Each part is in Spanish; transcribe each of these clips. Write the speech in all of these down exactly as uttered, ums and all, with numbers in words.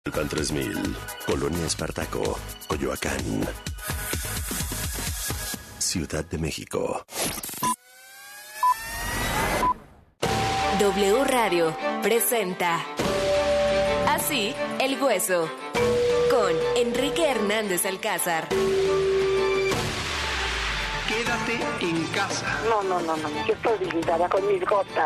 Pan tres mil, Colonia Espartaco, Coyoacán, Ciudad de México. W Radio presenta Así el Hueso, con Enrique Hernández Alcázar. Quédate en casa. No, no, no, no, yo estoy dignada con mis gotas.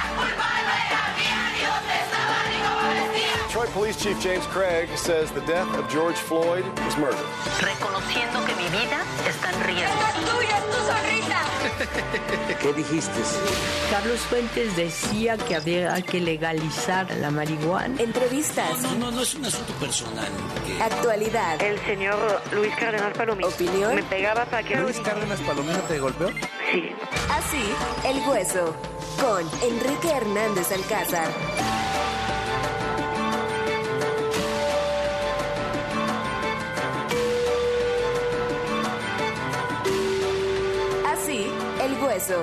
Detroit Police Chief James Craig says the death of George Floyd was murder. Reconociendo que mi vida está en riesgo. ¡Es tuya, es tu sonrisa! ¿Qué dijiste? Carlos Fuentes decía que había que legalizar la marihuana. Entrevistas. No, no, no, no es un asunto personal. Que... Actualidad. El señor Luis Cárdenas Palomino. Opinión. Me pegaba para que... ¿Luis Cárdenas Palomino te golpeó? Sí. Así el Hueso, con Enrique Hernández Alcázar. Así el Hueso.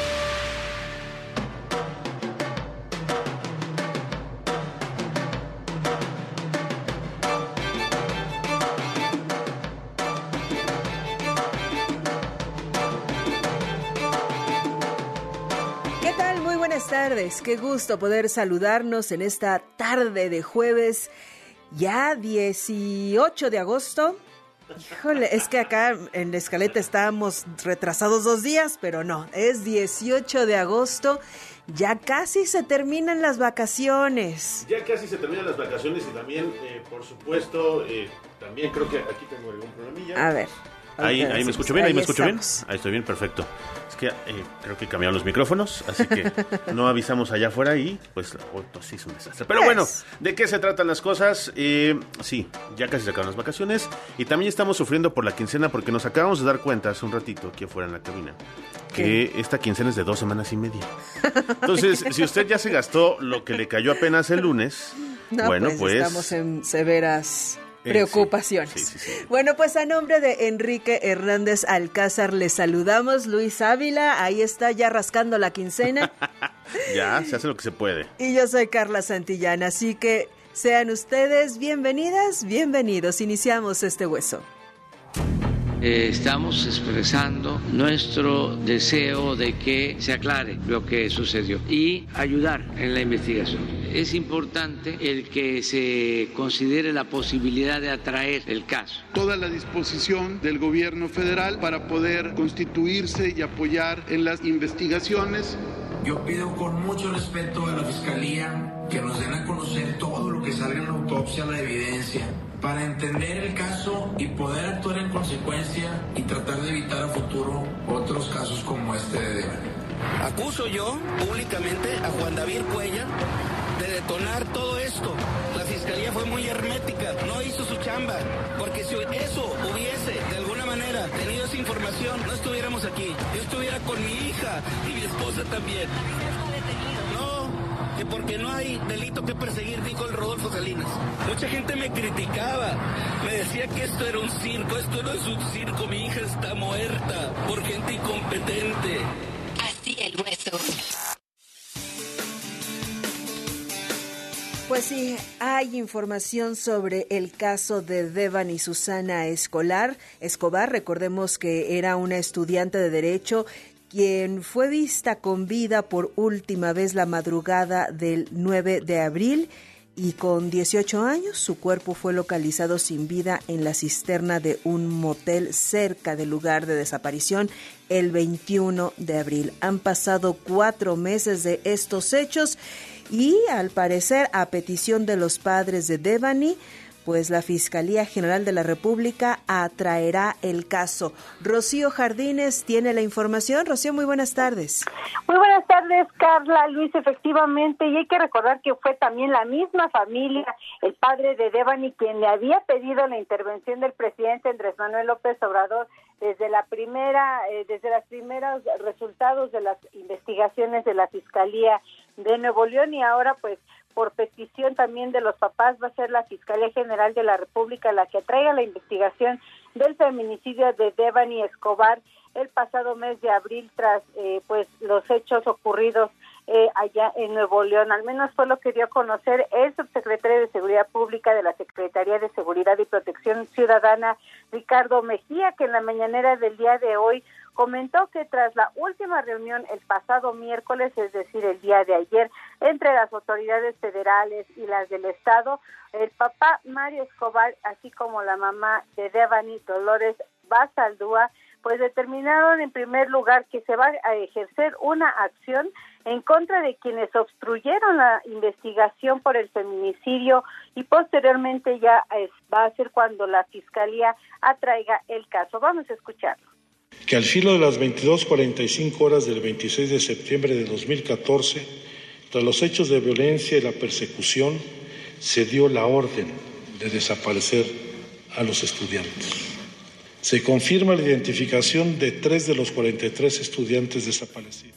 ¿Qué tal? Muy buenas tardes. Qué gusto poder saludarnos en esta tarde de jueves, ya dieciocho de agosto. Híjole, es que acá en la escaleta estábamos retrasados dos días, pero no, es dieciocho de agosto, ya casi se terminan las vacaciones. Ya casi se terminan las vacaciones y también, eh, por supuesto, eh, también creo que aquí tengo algún problemilla. A ver. Ahí, ahí me escucho bien, ahí, ahí me escucho estamos. bien. Ahí estoy bien, perfecto. Es que eh, creo que cambiaron los micrófonos, así que no avisamos allá afuera y pues, oh, pues sí es un desastre. Pero bueno, ¿de qué se tratan las cosas? Eh, sí, ya casi se acaban las vacaciones y también estamos sufriendo por la quincena porque nos acabamos de dar cuenta hace un ratito aquí afuera en la cabina que ¿Qué? Esta quincena es de dos semanas y media. Entonces, si usted ya se gastó lo que le cayó apenas el lunes, no, bueno, pues, pues estamos en severas preocupaciones. Sí, sí, sí, sí. Bueno, pues a nombre de Enrique Hernández Alcázar les saludamos. Luis Ávila, ahí está ya rascando la quincena. Ya, se hace lo que se puede. Y yo soy Carla Santillán, así que sean ustedes bienvenidas, bienvenidos. Iniciamos este hueso. Eh, estamos expresando nuestro deseo de que se aclare lo que sucedió y ayudar en la investigación. Es importante el que se considere la posibilidad de atraer el caso. Toda la disposición del gobierno federal para poder constituirse y apoyar en las investigaciones. Yo pido con mucho respeto a la Fiscalía que nos den a conocer todo lo que salga en la autopsia, la evidencia, para entender el caso y poder actuar en consecuencia y tratar de evitar a futuro otros casos como este de Devani. Acuso yo públicamente a Juan David Cuellar de detonar todo esto. La Fiscalía fue muy hermética, no hizo su chamba, porque si eso hubiese de alguna manera tenido esa información, no estuviéramos aquí. Yo estuviera con mi hija y mi esposa también. No, que porque no hay delito que perseguir, dijo el Rodolfo Salinas. Mucha gente me criticaba, me decía que esto era un circo. Esto no es un circo, mi hija está muerta por gente incompetente. Así el Hueso. Pues sí, hay información sobre el caso de Devani Susana Escolar, Escobar. Recordemos que era una estudiante de Derecho quien fue vista con vida por última vez la madrugada del nueve de abril y con dieciocho años su cuerpo fue localizado sin vida en la cisterna de un motel cerca del lugar de desaparición el veintiuno de abril. Han pasado cuatro meses de estos hechos y al parecer a petición de los padres de Devani, pues la Fiscalía General de la República atraerá el caso. Rocío Jardines tiene la información. Rocío, muy buenas tardes. Muy buenas tardes, Carla, Luis, efectivamente, y hay que recordar que fue también la misma familia, el padre de Devani, quien le había pedido la intervención del presidente Andrés Manuel López Obrador desde la primera, eh, desde los primeros resultados de las investigaciones de la Fiscalía de Nuevo León, y ahora pues por petición también de los papás va a ser la Fiscalía General de la República la que atraiga la investigación del feminicidio de Devani Escobar. el pasado mes de abril tras eh, pues los hechos ocurridos eh, allá en Nuevo León. Al menos fue lo que dio a conocer el subsecretario de Seguridad Pública de la Secretaría de Seguridad y Protección Ciudadana, Ricardo Mejía, que en la mañanera del día de hoy comentó que tras la última reunión el pasado miércoles, es decir, el día de ayer, entre las autoridades federales y las del Estado, el papá Mario Escobar, así como la mamá de Devani, Dolores Basaldúa, pues determinaron en primer lugar que se va a ejercer una acción en contra de quienes obstruyeron la investigación por el feminicidio y posteriormente ya es, va a ser cuando la Fiscalía atraiga el caso. Vamos a escucharlo. Que al filo de las veintidós cuarenta y cinco horas del veintiséis de septiembre de dos mil catorce, tras los hechos de violencia y la persecución, se dio la orden de desaparecer a los estudiantes. Se confirma la identificación de tres de los cuarenta y tres estudiantes desaparecidos.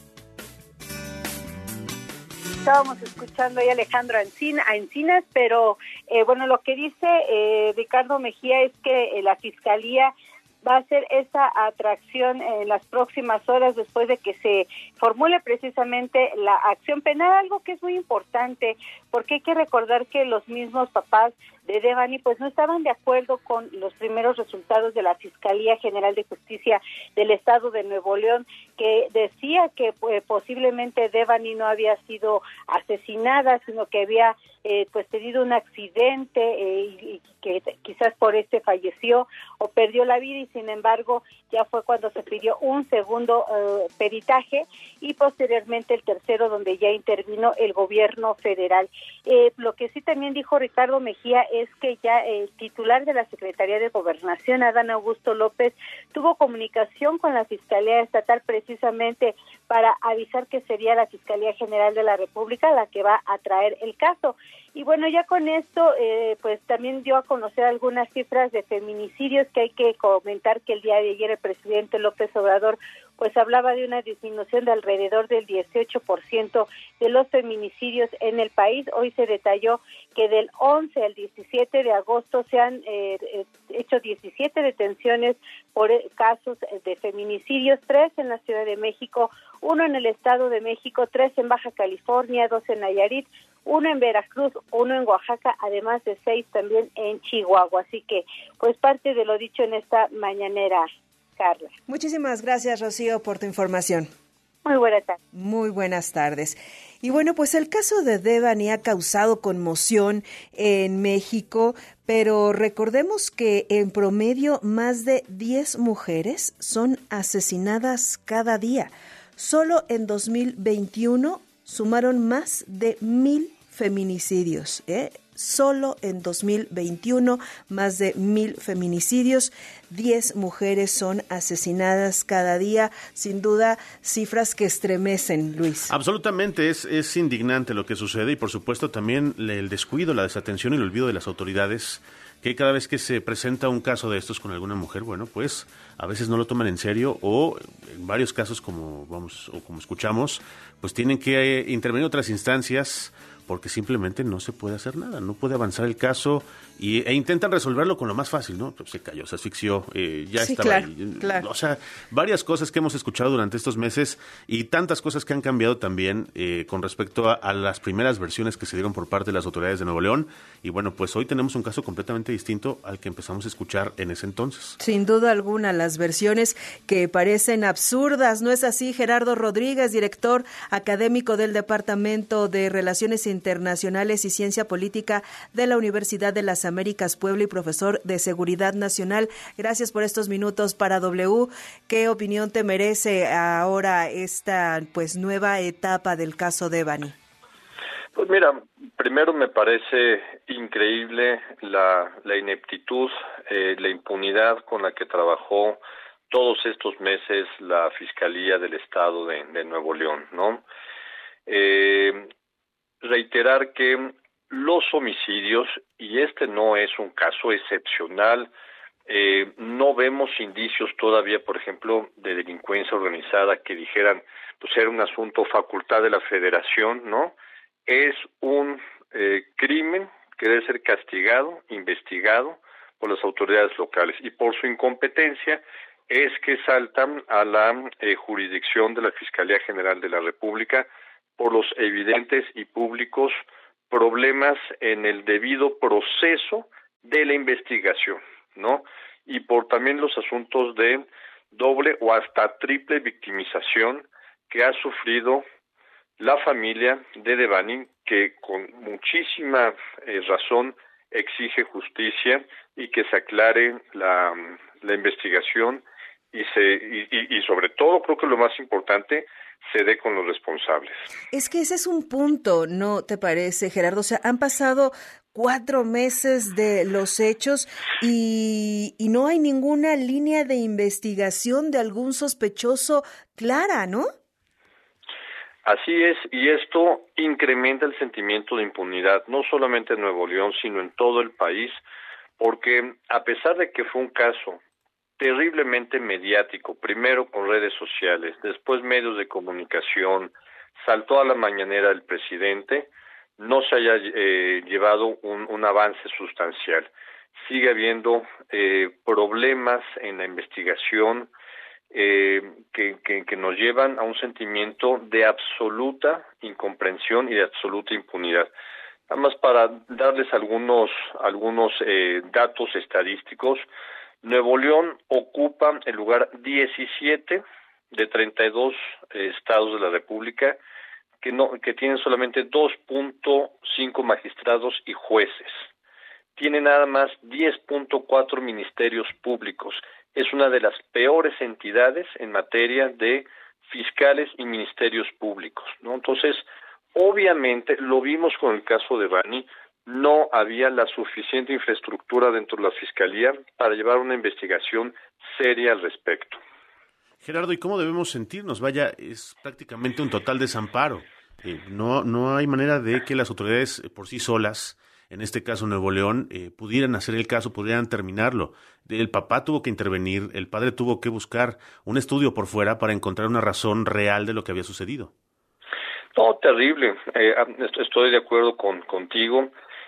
Estábamos escuchando ahí a Alejandro Encina, a Encinas, pero eh, bueno, lo que dice eh, Ricardo Mejía es que eh, la Fiscalía va a hacer esa atracción en las próximas horas después de que se formule precisamente la acción penal, algo que es muy importante, porque hay que recordar que los mismos papás de Devani pues no estaban de acuerdo con los primeros resultados de la Fiscalía General de Justicia del Estado de Nuevo León, que decía que pues, posiblemente Devani no había sido asesinada, sino que había eh, pues tenido un accidente eh, y, y que quizás por este falleció o perdió la vida, y sin embargo ya fue cuando se pidió un segundo eh, peritaje y posteriormente el tercero, donde ya intervino el gobierno federal. Eh, lo que sí también dijo Ricardo Mejía es que ya el titular de la Secretaría de Gobernación, Adán Augusto López, tuvo comunicación con la Fiscalía Estatal precisamente para avisar que sería la Fiscalía General de la República la que va a traer el caso. Y bueno, ya con esto, eh, pues también dio a conocer algunas cifras de feminicidios, que hay que comentar que el día de ayer el presidente López Obrador pues hablaba de una disminución de alrededor del dieciocho por ciento de los feminicidios en el país. Hoy se detalló que del once al diecisiete de agosto se han eh, hecho diecisiete detenciones por casos de feminicidios, tres en la Ciudad de México, uno en el Estado de México, tres en Baja California, dos en Nayarit, uno en Veracruz, uno en Oaxaca, además de seis también en Chihuahua. Así que, pues parte de lo dicho en esta mañanera, Carla. Muchísimas gracias, Rocío, por tu información. Muy buenas tardes. Muy buenas tardes. Y bueno, pues el caso de Devani ha causado conmoción en México, pero recordemos que en promedio más de diez mujeres son asesinadas cada día. Solo en dos mil veintiuno sumaron más de mil feminicidios, ¿eh? Solo en dos mil veintiuno, más de mil feminicidios, diez mujeres son asesinadas cada día. Sin duda, cifras que estremecen, Luis. Absolutamente, es, es indignante lo que sucede y por supuesto también el descuido, la desatención y el olvido de las autoridades, que cada vez que se presenta un caso de estos con alguna mujer, bueno, pues a veces no lo toman en serio o en varios casos, como vamos o como escuchamos, pues tienen que eh, intervenir otras instancias porque simplemente no se puede hacer nada, no puede avanzar el caso y, e intentan resolverlo con lo más fácil, ¿no? Pues se cayó, se asfixió, eh, ya sí, estaba claro, ahí. Claro. O sea, varias cosas que hemos escuchado durante estos meses y tantas cosas que han cambiado también eh, con respecto a, a las primeras versiones que se dieron por parte de las autoridades de Nuevo León. Y bueno, pues hoy tenemos un caso completamente distinto al que empezamos a escuchar en ese entonces. Sin duda alguna, las versiones que parecen absurdas, ¿no es así? Gerardo Rodríguez, director académico del Departamento de Relaciones Internacionales y Ciencia Política de la Universidad de las Américas Puebla y profesor de Seguridad Nacional. Gracias por estos minutos para W. ¿Qué opinión te merece ahora esta pues nueva etapa del caso Devani? Pues mira, primero me parece increíble la, la ineptitud, eh, la impunidad con la que trabajó todos estos meses la Fiscalía del Estado de, de Nuevo León, ¿no? Eh, reiterar que los homicidios, y este no es un caso excepcional, eh, no vemos indicios todavía, por ejemplo, de delincuencia organizada que dijeran, pues era un asunto facultad de la Federación, ¿no? Es un eh, crimen que debe ser castigado, investigado por las autoridades locales, y por su incompetencia es que saltan a la eh, jurisdicción de la Fiscalía General de la República por los evidentes y públicos problemas en el debido proceso de la investigación, ¿no? Y por también los asuntos de doble o hasta triple victimización que ha sufrido la familia de Devani, que con muchísima eh, razón exige justicia y que se aclare la, la investigación y se y, y, y sobre todo, creo que lo más importante, se dé con los responsables. Es que ese es un punto, ¿no te parece, Gerardo? O sea, han pasado cuatro meses de los hechos y, y no hay ninguna línea de investigación de algún sospechoso clara, ¿no? Así es, y esto incrementa el sentimiento de impunidad, no solamente en Nuevo León, sino en todo el país, porque a pesar de que fue un caso terriblemente mediático, primero con redes sociales, después medios de comunicación, saltó a la mañanera del presidente, no se haya eh, llevado un, un avance sustancial. Sigue habiendo eh, problemas en la investigación eh, que, que, que nos llevan a un sentimiento de absoluta incomprensión y de absoluta impunidad. Nada más para darles algunos, algunos eh, datos estadísticos, Nuevo León ocupa el lugar diecisiete de treinta y dos eh, estados de la República que no que tienen solamente dos punto cinco magistrados y jueces. Tiene nada más diez punto cuatro ministerios públicos. Es una de las peores entidades en materia de fiscales y ministerios públicos, ¿no? Entonces, obviamente, lo vimos con el caso de Devani, no había la suficiente infraestructura dentro de la Fiscalía para llevar una investigación seria al respecto. Gerardo, ¿y cómo debemos sentirnos? Vaya, es prácticamente un total desamparo. Eh, no, no hay manera de que las autoridades eh, por sí solas, en este caso Nuevo León, eh, pudieran hacer el caso, pudieran terminarlo. El papá tuvo que intervenir, el padre tuvo que buscar un estudio por fuera para encontrar una razón real de lo que había sucedido. No, terrible. Eh, estoy de acuerdo con contigo.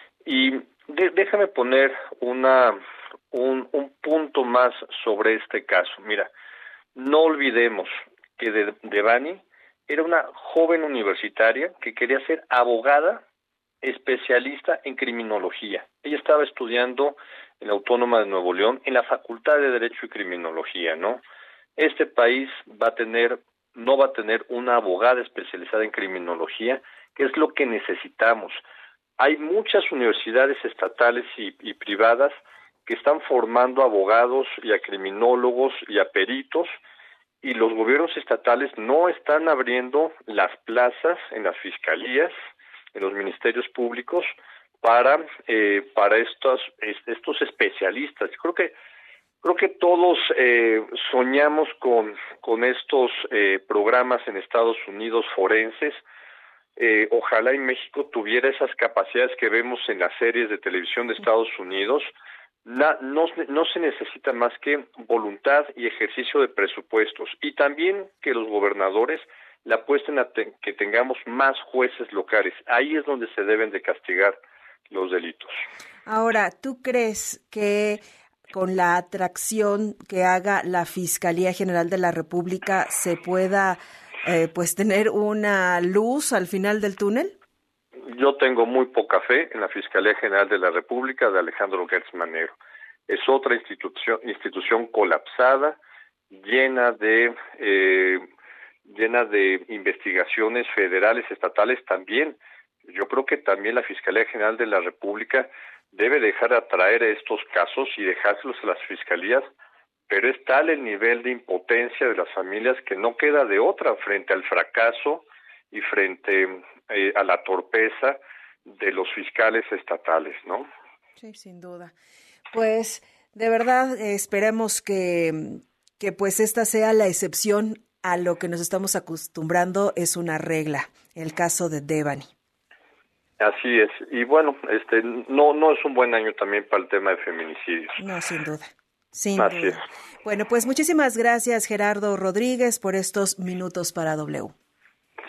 Y de, déjame poner una un, un punto más sobre este caso. Mira, no olvidemos que de, Devani era una joven universitaria que quería ser abogada especialista en criminología. Ella estaba estudiando en la Autónoma de Nuevo León en la Facultad de Derecho y Criminología, ¿no? Este país va a tener, no va a tener una abogada especializada en criminología, que es lo que necesitamos. Hay muchas universidades estatales y, y privadas que están formando abogados y a criminólogos y a peritos, y los gobiernos estatales no están abriendo las plazas en las fiscalías, en los ministerios públicos, para eh, para estos estos especialistas. Creo que creo que todos eh, soñamos con con estos eh, programas en Estados Unidos forenses. Eh, ojalá en México tuviera esas capacidades que vemos en las series de televisión de Estados Unidos. Na, no, no se necesita más que voluntad y ejercicio de presupuestos, y también que los gobernadores le apuesten a te, que tengamos más jueces locales. Ahí es donde se deben de castigar los delitos. Ahora, ¿tú crees que con la atracción que haga la Fiscalía General de la República se pueda Eh, pues tener una luz al final del túnel? Yo tengo muy poca fe en la Fiscalía General de la República de Alejandro Gertz Manero. Es otra institución institución colapsada, llena de eh, llena de investigaciones federales, estatales también. Yo creo que también la Fiscalía General de la República debe dejar de atraer estos casos y dejárselos a las fiscalías, pero es tal el nivel de impotencia de las familias que no queda de otra frente al fracaso y frente eh, a la torpeza de los fiscales estatales, ¿no? Sí, sin duda. Pues, de verdad, eh, esperemos que, que pues esta sea la excepción a lo que nos estamos acostumbrando, es una regla, el caso de Devani. Así es. Y bueno, este no no es un buen año también para el tema de feminicidios. No, sin duda. Sin Así duda. es. Bueno, pues muchísimas gracias, Gerardo Rodríguez, por estos minutos para W.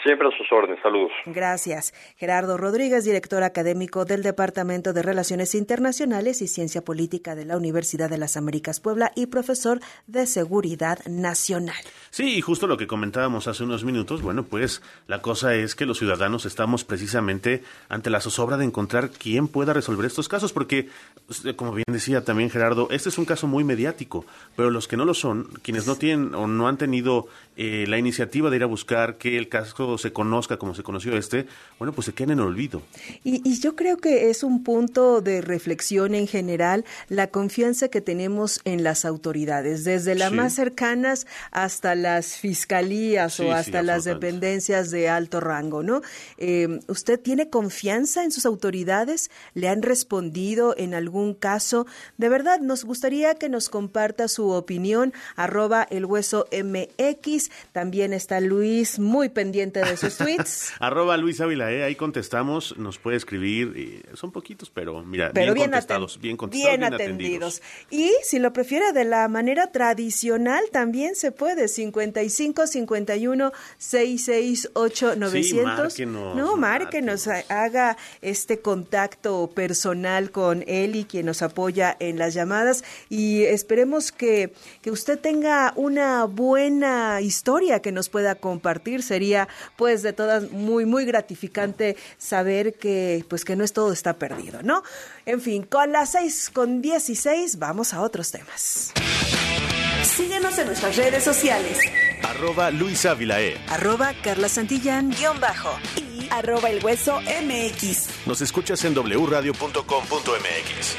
Siempre a sus órdenes, saludos. Gracias. Gerardo Rodríguez, director académico del Departamento de Relaciones Internacionales y Ciencia Política de la Universidad de las Américas Puebla y profesor de Seguridad Nacional. Sí, y justo lo que comentábamos hace unos minutos, bueno, pues la cosa es que los ciudadanos estamos precisamente ante la zozobra de encontrar quién pueda resolver estos casos, porque, como bien decía también Gerardo, este es un caso muy mediático, pero los que no lo son, quienes no tienen o no han tenido eh, la iniciativa de ir a buscar que el caso se conozca como se conoció este, bueno, pues se quedan en olvido. Y, y yo creo que es un punto de reflexión en general la confianza que tenemos en las autoridades, desde las sí. más cercanas hasta las fiscalías sí, o hasta sí, las dependencias de alto rango, ¿no? Eh, ¿Usted tiene confianza en sus autoridades? ¿Le han respondido en algún caso? De verdad, nos gustaría que nos comparta su opinión, arroba el hueso M X. También está Luis muy pendiente de sus tweets. Arroba Luis Ávila, ¿eh? Ahí contestamos, nos puede escribir, eh, son poquitos, pero mira, pero bien, bien contestados, aten- bien contestados, bien, bien atendidos. atendidos. Y si lo prefiere de la manera tradicional, también se puede, cincuenta y cinco, cincuenta y uno, sesenta y seis, ocho, novecientos. Sí, márquenos, no, márquenos, márquenos, haga este contacto personal con él y quien nos apoya en las llamadas, y esperemos que, que usted tenga una buena historia que nos pueda compartir. Sería pues de todas muy muy gratificante saber que pues que no es todo está perdido, ¿no? En fin, con las seis con dieciséis vamos a otros temas. Síguenos en nuestras redes sociales. Arroba Luis Ávila E. Arroba Carla Santillán guión bajo. Y arroba el hueso M X. Nos escuchas en doble u radio punto com punto m x.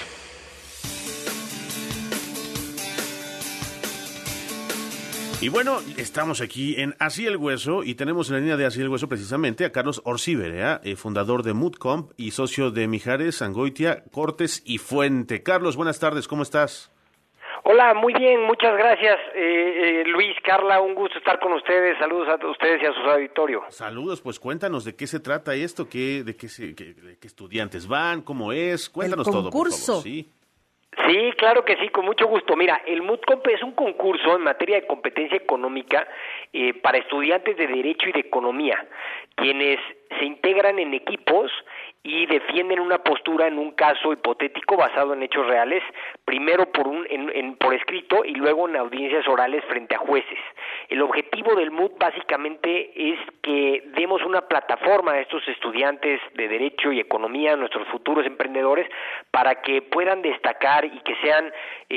Y bueno, estamos aquí en Así el Hueso y tenemos en la línea de Así el Hueso precisamente a Carlos Orcíberea, eh, fundador de Moodcomp y socio de Mijares, Angoitia, Cortes y Fuente. Carlos, buenas tardes, ¿cómo estás? Hola, muy bien, muchas gracias, eh, eh, Luis, Carla, un gusto estar con ustedes. Saludos a ustedes y a su auditorio. Saludos, pues cuéntanos de qué se trata esto, qué, de qué, se, qué, de qué estudiantes van, cómo es, cuéntanos todo, por favor. Sí. Sí, claro que sí, con mucho gusto. Mira, el Moodcomp es un concurso en materia de competencia económica eh, para estudiantes de Derecho y de Economía, quienes se integran en equipos y defienden una postura en un caso hipotético basado en hechos reales, primero por un en, en, por escrito y luego en audiencias orales frente a jueces. El objetivo del M U D básicamente es que demos una plataforma a estos estudiantes de Derecho y Economía, nuestros futuros emprendedores, para que puedan destacar y que sean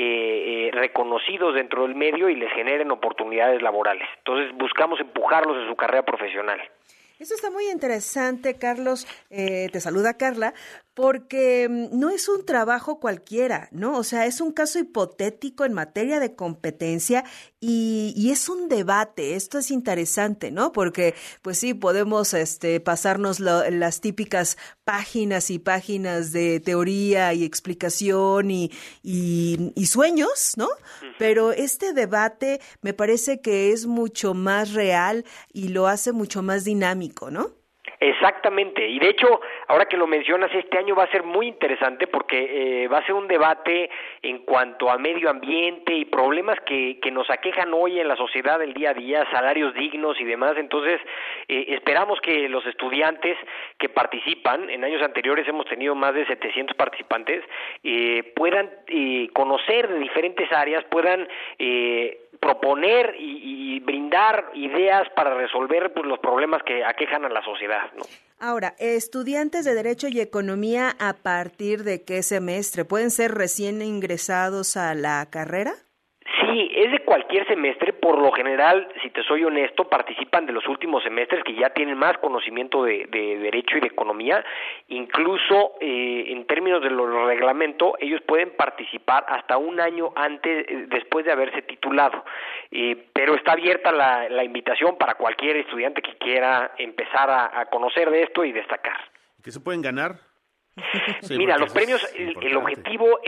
eh, eh, reconocidos dentro del medio y les generen oportunidades laborales. Entonces buscamos empujarlos en su carrera profesional. Eso está muy interesante, Carlos. Eh, te saluda Carla, porque no es un trabajo cualquiera, ¿no? O sea, es un caso hipotético en materia de competencia y, y es un debate. Esto es interesante, ¿no? Porque, pues sí, podemos este, pasarnos lo, las típicas páginas y páginas de teoría y explicación y, y, y sueños, ¿no? Pero este debate me parece que es mucho más real y lo hace mucho más dinámico, ¿no? Exactamente, y de hecho, ahora que lo mencionas, este año va a ser muy interesante porque eh, va a ser un debate en cuanto a medio ambiente y problemas que, que nos aquejan hoy en la sociedad del día a día, salarios dignos y demás. Entonces, eh, esperamos que los estudiantes que participan, en años anteriores hemos tenido más de setecientos participantes, eh, puedan eh, conocer de diferentes áreas, puedan eh, proponer y, y brindar ideas para resolver pues, los problemas que aquejan a la sociedad, ¿no? Ahora, estudiantes de Derecho y Economía, ¿a partir de qué semestre? ¿Pueden ser recién ingresados a la carrera? Sí, es de cualquier semestre. Por lo general, si te soy honesto, participan de los últimos semestres que ya tienen más conocimiento de, de Derecho y de Economía. Incluso, eh, en términos del reglamento, ellos pueden participar hasta un año antes, eh, después de haberse titulado. Eh, pero está abierta la, la invitación para cualquier estudiante que quiera empezar a, a conocer de esto y destacar. ¿Qué se pueden ganar? Sí, mira, los premios, el, el objetivo es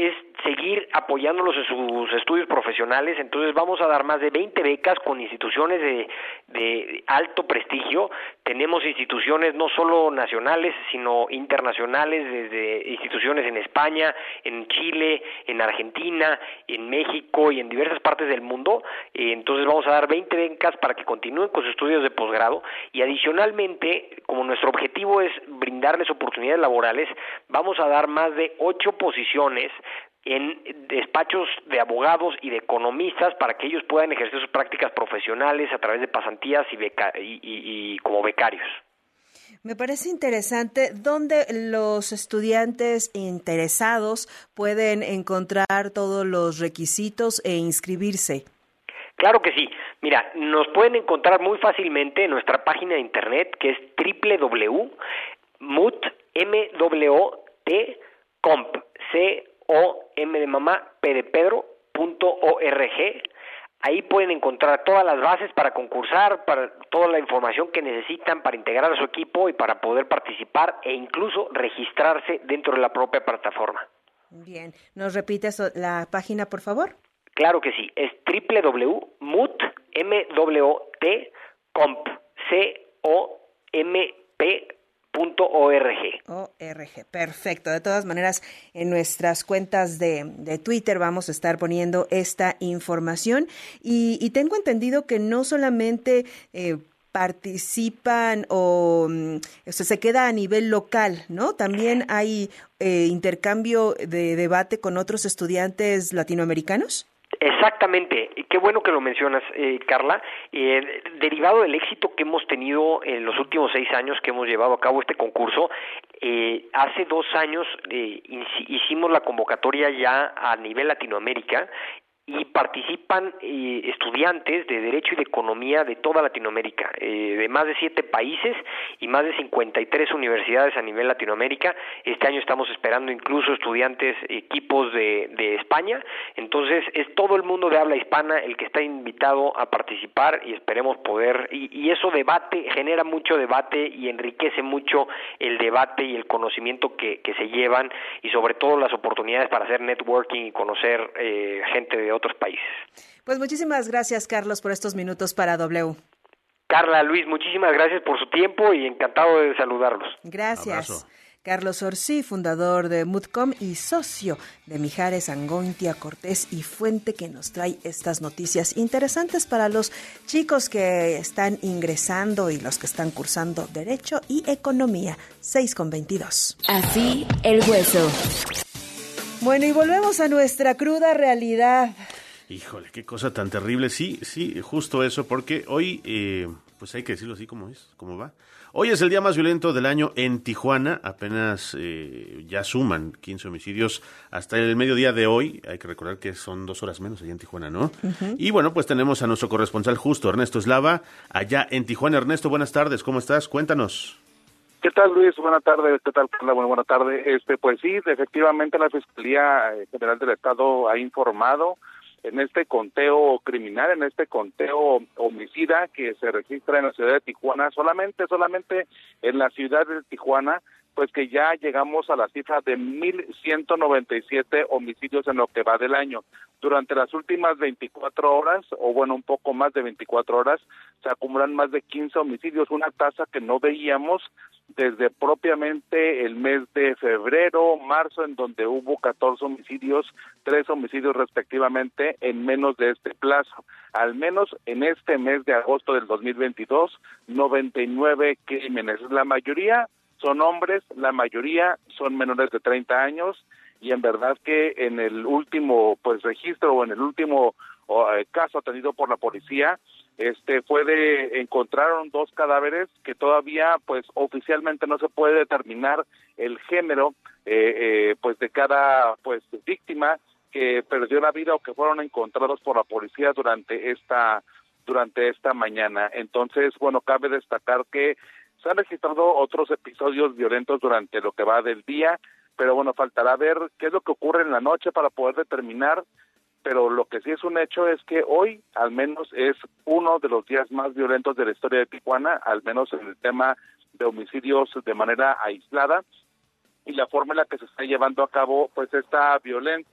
seguir apoyándolos en sus estudios profesionales. Entonces vamos a dar más de veinte becas con instituciones de, de alto prestigio. Tenemos instituciones no solo nacionales, sino internacionales, desde instituciones en España, en Chile, en Argentina, en México y en diversas partes del mundo. Entonces vamos a dar veinte becas para que continúen con sus estudios de posgrado, y adicionalmente, como nuestro objetivo es brindarles oportunidades laborales, vamos a dar más de ocho posiciones en despachos de abogados y de economistas para que ellos puedan ejercer sus prácticas profesionales a través de pasantías y, beca y, y, y como becarios. Me parece interesante dónde los estudiantes interesados pueden encontrar todos los requisitos e inscribirse. Claro que sí. Mira, nos pueden encontrar muy fácilmente en nuestra página de internet, que es doble u doble u doble u punto mut comp c o m de mamá p de pedro punto org. Ahí pueden encontrar todas las bases para concursar, para toda la información que necesitan para integrar a su equipo y para poder participar e incluso registrarse dentro de la propia plataforma. Bien, ¿nos repites la página, por favor? Claro que sí, es doble u doble u doble u punto mut comp c o m p punto org. Org, perfecto. De todas maneras, en nuestras cuentas de, de Twitter vamos a estar poniendo esta información, y, y tengo entendido que no solamente eh, participan o, o sea, se queda a nivel local, ¿no? También hay eh, intercambio de debate con otros estudiantes latinoamericanos. Exactamente, qué bueno que lo mencionas, eh, Carla. Eh, derivado del éxito que hemos tenido en los últimos seis años que hemos llevado a cabo este concurso, eh, hace dos años eh, hicimos la convocatoria ya a nivel Latinoamérica, y participan eh, estudiantes de Derecho y de Economía de toda Latinoamérica, eh, de más de siete países y más de cincuenta y tres universidades a nivel Latinoamérica. Este año estamos esperando incluso estudiantes, equipos de, de España. Entonces es todo el mundo de habla hispana el que está invitado a participar, y esperemos poder, y, y eso debate, genera mucho debate y enriquece mucho el debate y el conocimiento que, que se llevan, y sobre todo las oportunidades para hacer networking y conocer eh, gente de otros países. Pues muchísimas gracias, Carlos, por estos minutos para W. Carla, Luis, muchísimas gracias por su tiempo y encantado de saludarlos. Gracias. Carlos Orsi, fundador de Mutcom y socio de Mijares, Angoitia, Cortés y Fuente, que nos trae estas noticias interesantes para los chicos que están ingresando y los que están cursando Derecho y Economía. seis con veintidós. Así el hueso. Bueno, y volvemos a nuestra cruda realidad. Híjole, qué cosa tan terrible. Sí, sí, justo eso, porque hoy, eh, pues hay que decirlo así como es, como va. Hoy es el día más violento del año en Tijuana. Apenas eh, ya suman quince homicidios hasta el mediodía de hoy. Hay que recordar que son dos horas menos allá en Tijuana, ¿no? Uh-huh. Y bueno, pues tenemos a nuestro corresponsal justo, Ernesto Eslava, allá en Tijuana. Ernesto, buenas tardes, ¿cómo estás? Cuéntanos. ¿Qué tal, Luis? Buenas tardes. ¿Qué tal, Carla? Bueno, buenas tardes. Este, pues sí, efectivamente la Fiscalía General del Estado ha informado en este conteo criminal, en este conteo homicida que se registra en la ciudad de Tijuana, solamente, solamente en la ciudad de Tijuana, pues que ya llegamos a la cifra de mil ciento noventa y siete homicidios en lo que va del año. Durante las últimas veinticuatro horas, o bueno, un poco más de veinticuatro horas, se acumulan más de quince homicidios, una tasa que no veíamos desde propiamente el mes de febrero, marzo, en donde hubo catorce homicidios, tres homicidios respectivamente en menos de este plazo. Al menos en este mes de agosto del dos mil veintidós, noventa y nueve crímenes. La mayoría son hombres, la mayoría son menores de treinta años, y en verdad que en el último pues registro o en el último o, eh, caso atendido por la policía, este fue de encontraron dos cadáveres que todavía pues oficialmente no se puede determinar el género eh, eh, pues de cada pues víctima que perdió la vida o que fueron encontrados por la policía durante esta durante esta mañana. Entonces, bueno, cabe destacar que se han registrado otros episodios violentos durante lo que va del día, pero bueno, faltará ver qué es lo que ocurre en la noche para poder determinar, pero lo que sí es un hecho es que hoy al menos es uno de los días más violentos de la historia de Tijuana, al menos en el tema de homicidios de manera aislada, y la forma en la que se está llevando a cabo pues esta violencia.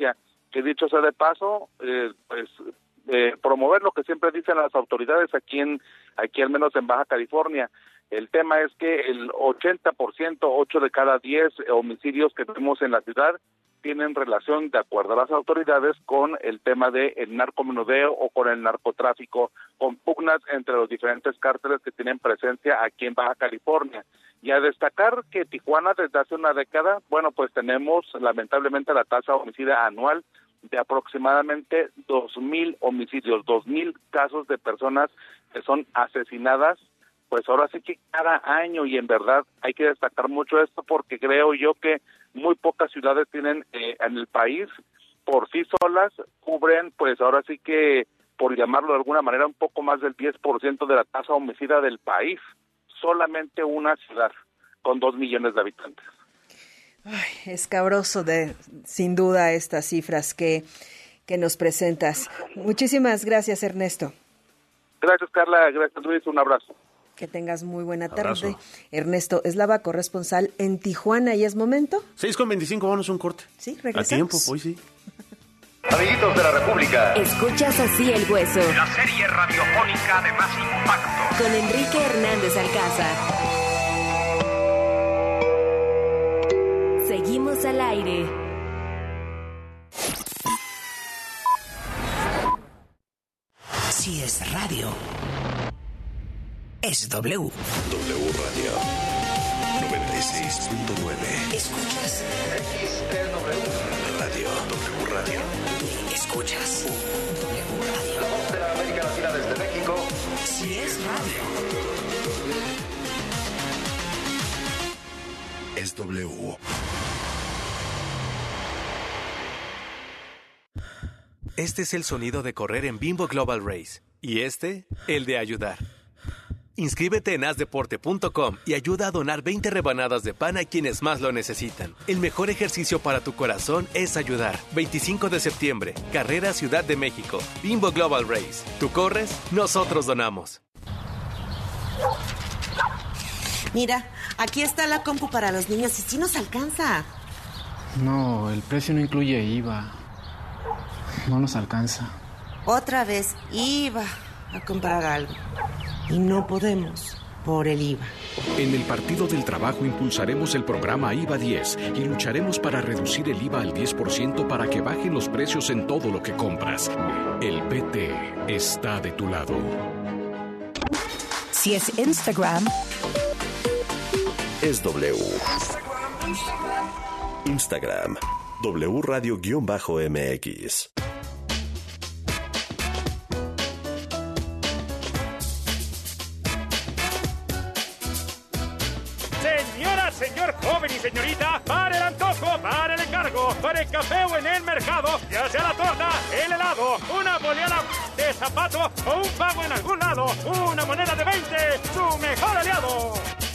que dicho sea de paso, eh, pues eh, promover lo que siempre dicen las autoridades aquí en aquí al menos en Baja California. El tema es que el ochenta por ciento, ocho de cada diez homicidios que tenemos en la ciudad tienen relación, de acuerdo a las autoridades, con el tema del de narcomenudeo o con el narcotráfico, con pugnas entre los diferentes cárteles que tienen presencia aquí en Baja California. Y a destacar que Tijuana desde hace una década, bueno, pues tenemos lamentablemente la tasa homicida anual de aproximadamente dos mil homicidios, dos mil casos de personas que son asesinadas, pues ahora sí que cada año, y en verdad hay que destacar mucho esto porque creo yo que muy pocas ciudades tienen eh, en el país por sí solas, cubren pues ahora sí que, por llamarlo de alguna manera, un poco más del diez por ciento de la tasa homicida del país, solamente una ciudad con dos millones de habitantes. Ay, escabroso de, sin duda, estas cifras que, que nos presentas. Muchísimas gracias, Ernesto. Gracias, Carla. Gracias, Luis. Un abrazo. Que tengas muy buena tarde. Abrazo. Ernesto Eslava, corresponsal en Tijuana. ¿Y es momento? seis con veinticinco, vamos a un corte. Sí, regresamos. A tiempo, hoy sí. Amiguitos de la República. Escuchas Así el Hueso. La serie radiofónica de más impacto. Con Enrique Hernández Alcázar. Seguimos al aire. Si es radio, es W. W Radio noventa y seis punto nueve. ¿Escuchas? X T W. Radio. W Radio. ¿Escuchas? W Radio. La voz de la América Latina desde México. Si es radio, es W. Este es el sonido de correr en Bimbo Global Race. Y este, el de ayudar. Inscríbete en haz deporte punto com y ayuda a donar veinte rebanadas de pan a quienes más lo necesitan. El mejor ejercicio para tu corazón es ayudar. veinticinco de septiembre, Carrera Ciudad de México. Bimbo Global Race. Tú corres, nosotros donamos. Mira, aquí está la compu para los niños y sí nos alcanza. No, el precio no incluye I V A. No nos alcanza. Otra vez iba a comprar algo. Y no podemos por el I V A. En el Partido del Trabajo impulsaremos el programa I V A diez y lucharemos para reducir el I V A al diez por ciento para que bajen los precios en todo lo que compras. El P T está de tu lado. Si es Instagram, es W. Instagram, W Radio-M X. Señora, señor, joven y señorita, para el antojo, para el encargo, para el café o en el mercado, ya sea la torta, el helado, una boleada de zapato o un pago en algún lado, una moneda de veinte, su mejor aliado.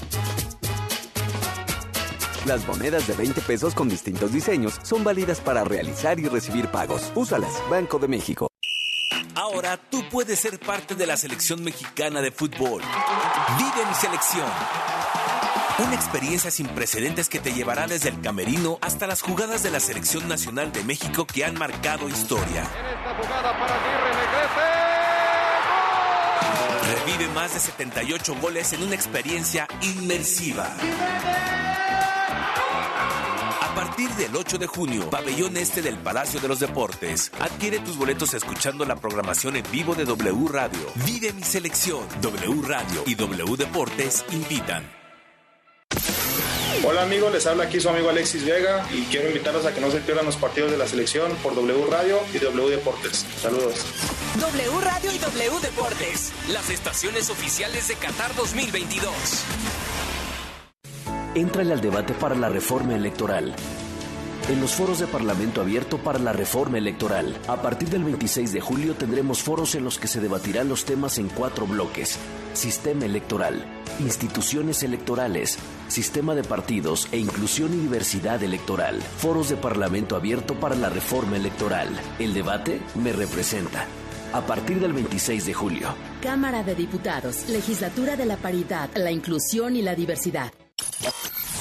Las monedas de veinte pesos con distintos diseños son válidas para realizar y recibir pagos. Úsalas, Banco de México. Ahora tú puedes ser parte de la selección mexicana de fútbol. Vive mi selección. Una experiencia sin precedentes que te llevará desde el camerino hasta las jugadas de la Selección Nacional de México que han marcado historia. En esta jugada para Aguirre, regrese. Revive más de setenta y ocho goles en una experiencia inmersiva. A partir del ocho de junio, Pabellón Este del Palacio de los Deportes. Adquiere tus boletos escuchando la programación en vivo de W Radio. Vive mi selección. W Radio y W Deportes invitan. Hola amigos, les habla aquí su amigo Alexis Vega y quiero invitarlos a que no se pierdan los partidos de la selección por W Radio y W Deportes. Saludos. W Radio y W Deportes, las estaciones oficiales de Qatar dos mil veintidós. Éntrale al debate para la reforma electoral. En los foros de Parlamento Abierto para la Reforma Electoral. A partir del veintiséis de julio tendremos foros en los que se debatirán los temas en cuatro bloques: sistema electoral, instituciones electorales, sistema de partidos e inclusión y diversidad electoral. Foros de Parlamento Abierto para la Reforma Electoral. El debate me representa. A partir del veintiséis de julio. Cámara de Diputados, Legislatura de la Paridad, la Inclusión y la Diversidad.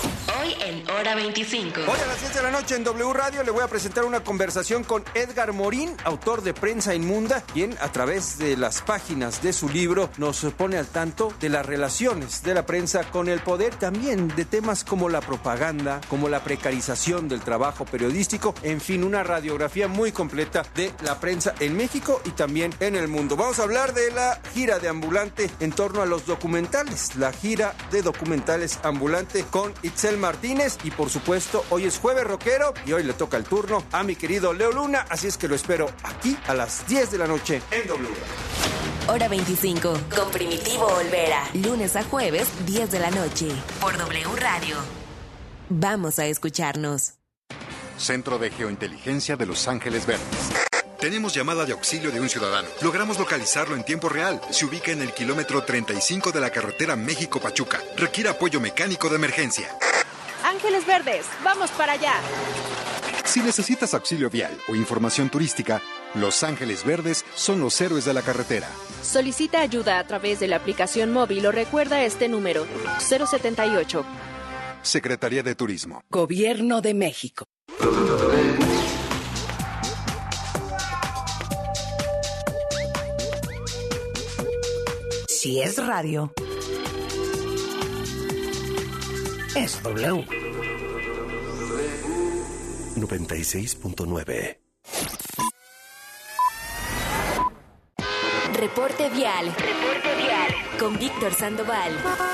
Hoy en Hora veinticinco. Hoy a las diez de la noche en W Radio le voy a presentar una conversación con Edgar Morín, autor de Prensa Inmunda, quien a través de las páginas de su libro nos pone al tanto de las relaciones de la prensa con el poder, también de temas como la propaganda, como la precarización del trabajo periodístico, en fin, una radiografía muy completa de la prensa en México y también en el mundo. Vamos a hablar de la gira de Ambulante en torno a los documentales, la gira de documentales Ambulante con Itzel Martínez y por supuesto hoy es jueves rockero y hoy le toca el turno a mi querido Leo Luna, así es que lo espero aquí a las diez de la noche en W. Hora veinticinco con Primitivo Olvera, lunes a jueves, diez de la noche, por W Radio. Vamos a escucharnos. Centro de Geointeligencia de Los Ángeles Verdes. Tenemos llamada de auxilio de un ciudadano. Logramos localizarlo en tiempo real. Se ubica en el kilómetro treinta y cinco de la carretera México-Pachuca. Requiere apoyo mecánico de emergencia. Ángeles Verdes, vamos para allá. Si necesitas auxilio vial o información turística, Los Ángeles Verdes son los héroes de la carretera. Solicita ayuda a través de la aplicación móvil o recuerda este número, cero setenta y ocho. Secretaría de Turismo. Gobierno de México. Si es radio, es W. noventa y seis punto nueve. Reporte vial. Reporte vial. Con Víctor Sandoval.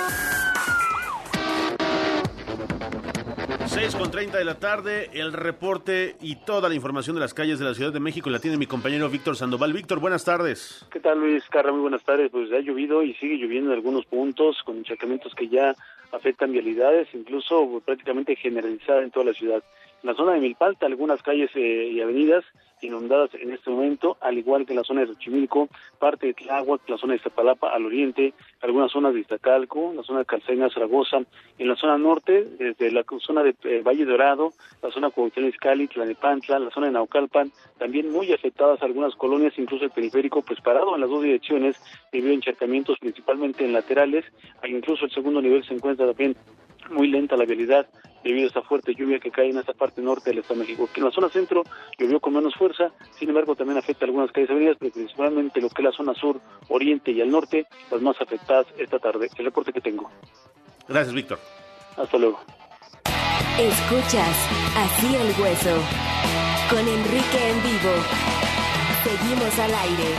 seis con treinta de la tarde, el reporte y toda la información de las calles de la Ciudad de México la tiene mi compañero Víctor Sandoval. Víctor, buenas tardes. ¿Qué tal, Luis? Carla, muy buenas tardes. Pues ha llovido y sigue lloviendo en algunos puntos, con encharcamientos que ya afectan vialidades, incluso pues, prácticamente generalizada en toda la ciudad. En la zona de Milpalta, algunas calles eh, y avenidas inundadas en este momento, al igual que en la zona de Xochimilco, parte de Tláhuac, la zona de Iztapalapa al oriente, algunas zonas de Iztacalco, la zona de Calceña, Zaragoza, en la zona norte, desde la zona de eh, Valle Dorado, la zona de Cuautitlán Izcalli, Tlalnepantla, la zona de Naucalpan, también muy afectadas algunas colonias, incluso el periférico, pues parado en las dos direcciones, debido a encharcamientos principalmente en laterales, incluso el segundo nivel se encuentra también muy lenta la vialidad debido a esta fuerte lluvia que cae en esta parte norte del Estado de México. Que en la zona centro llovió con menos fuerza, sin embargo también afecta algunas calles y avenidas, pero principalmente lo que es la zona sur, oriente y al norte, las más afectadas esta tarde. El reporte que tengo. Gracias, Víctor. Hasta luego. Escuchas Así el Hueso con Enrique en vivo. Seguimos al aire.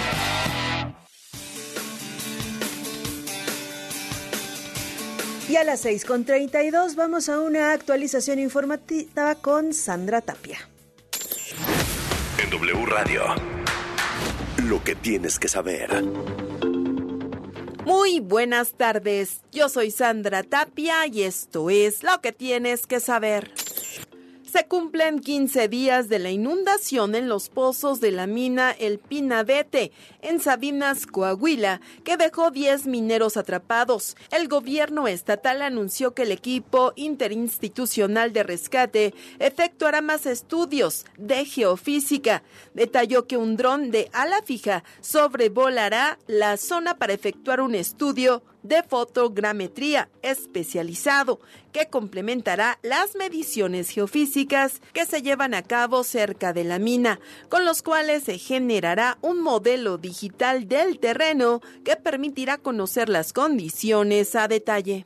Y a las seis con treinta y dos vamos a una actualización informativa con Sandra Tapia. En W Radio, lo que tienes que saber. Muy buenas tardes, yo soy Sandra Tapia y esto es Lo que tienes que saber. Se cumplen quince días de la inundación en los pozos de la mina El Pinabete, en Sabinas, Coahuila, que dejó diez mineros atrapados. El gobierno estatal anunció que el equipo interinstitucional de rescate efectuará más estudios de geofísica. Detalló que un dron de ala fija sobrevolará la zona para efectuar un estudio de fotogrametría especializado que complementará las mediciones geofísicas que se llevan a cabo cerca de la mina, con los cuales se generará un modelo digital del terreno que permitirá conocer las condiciones a detalle.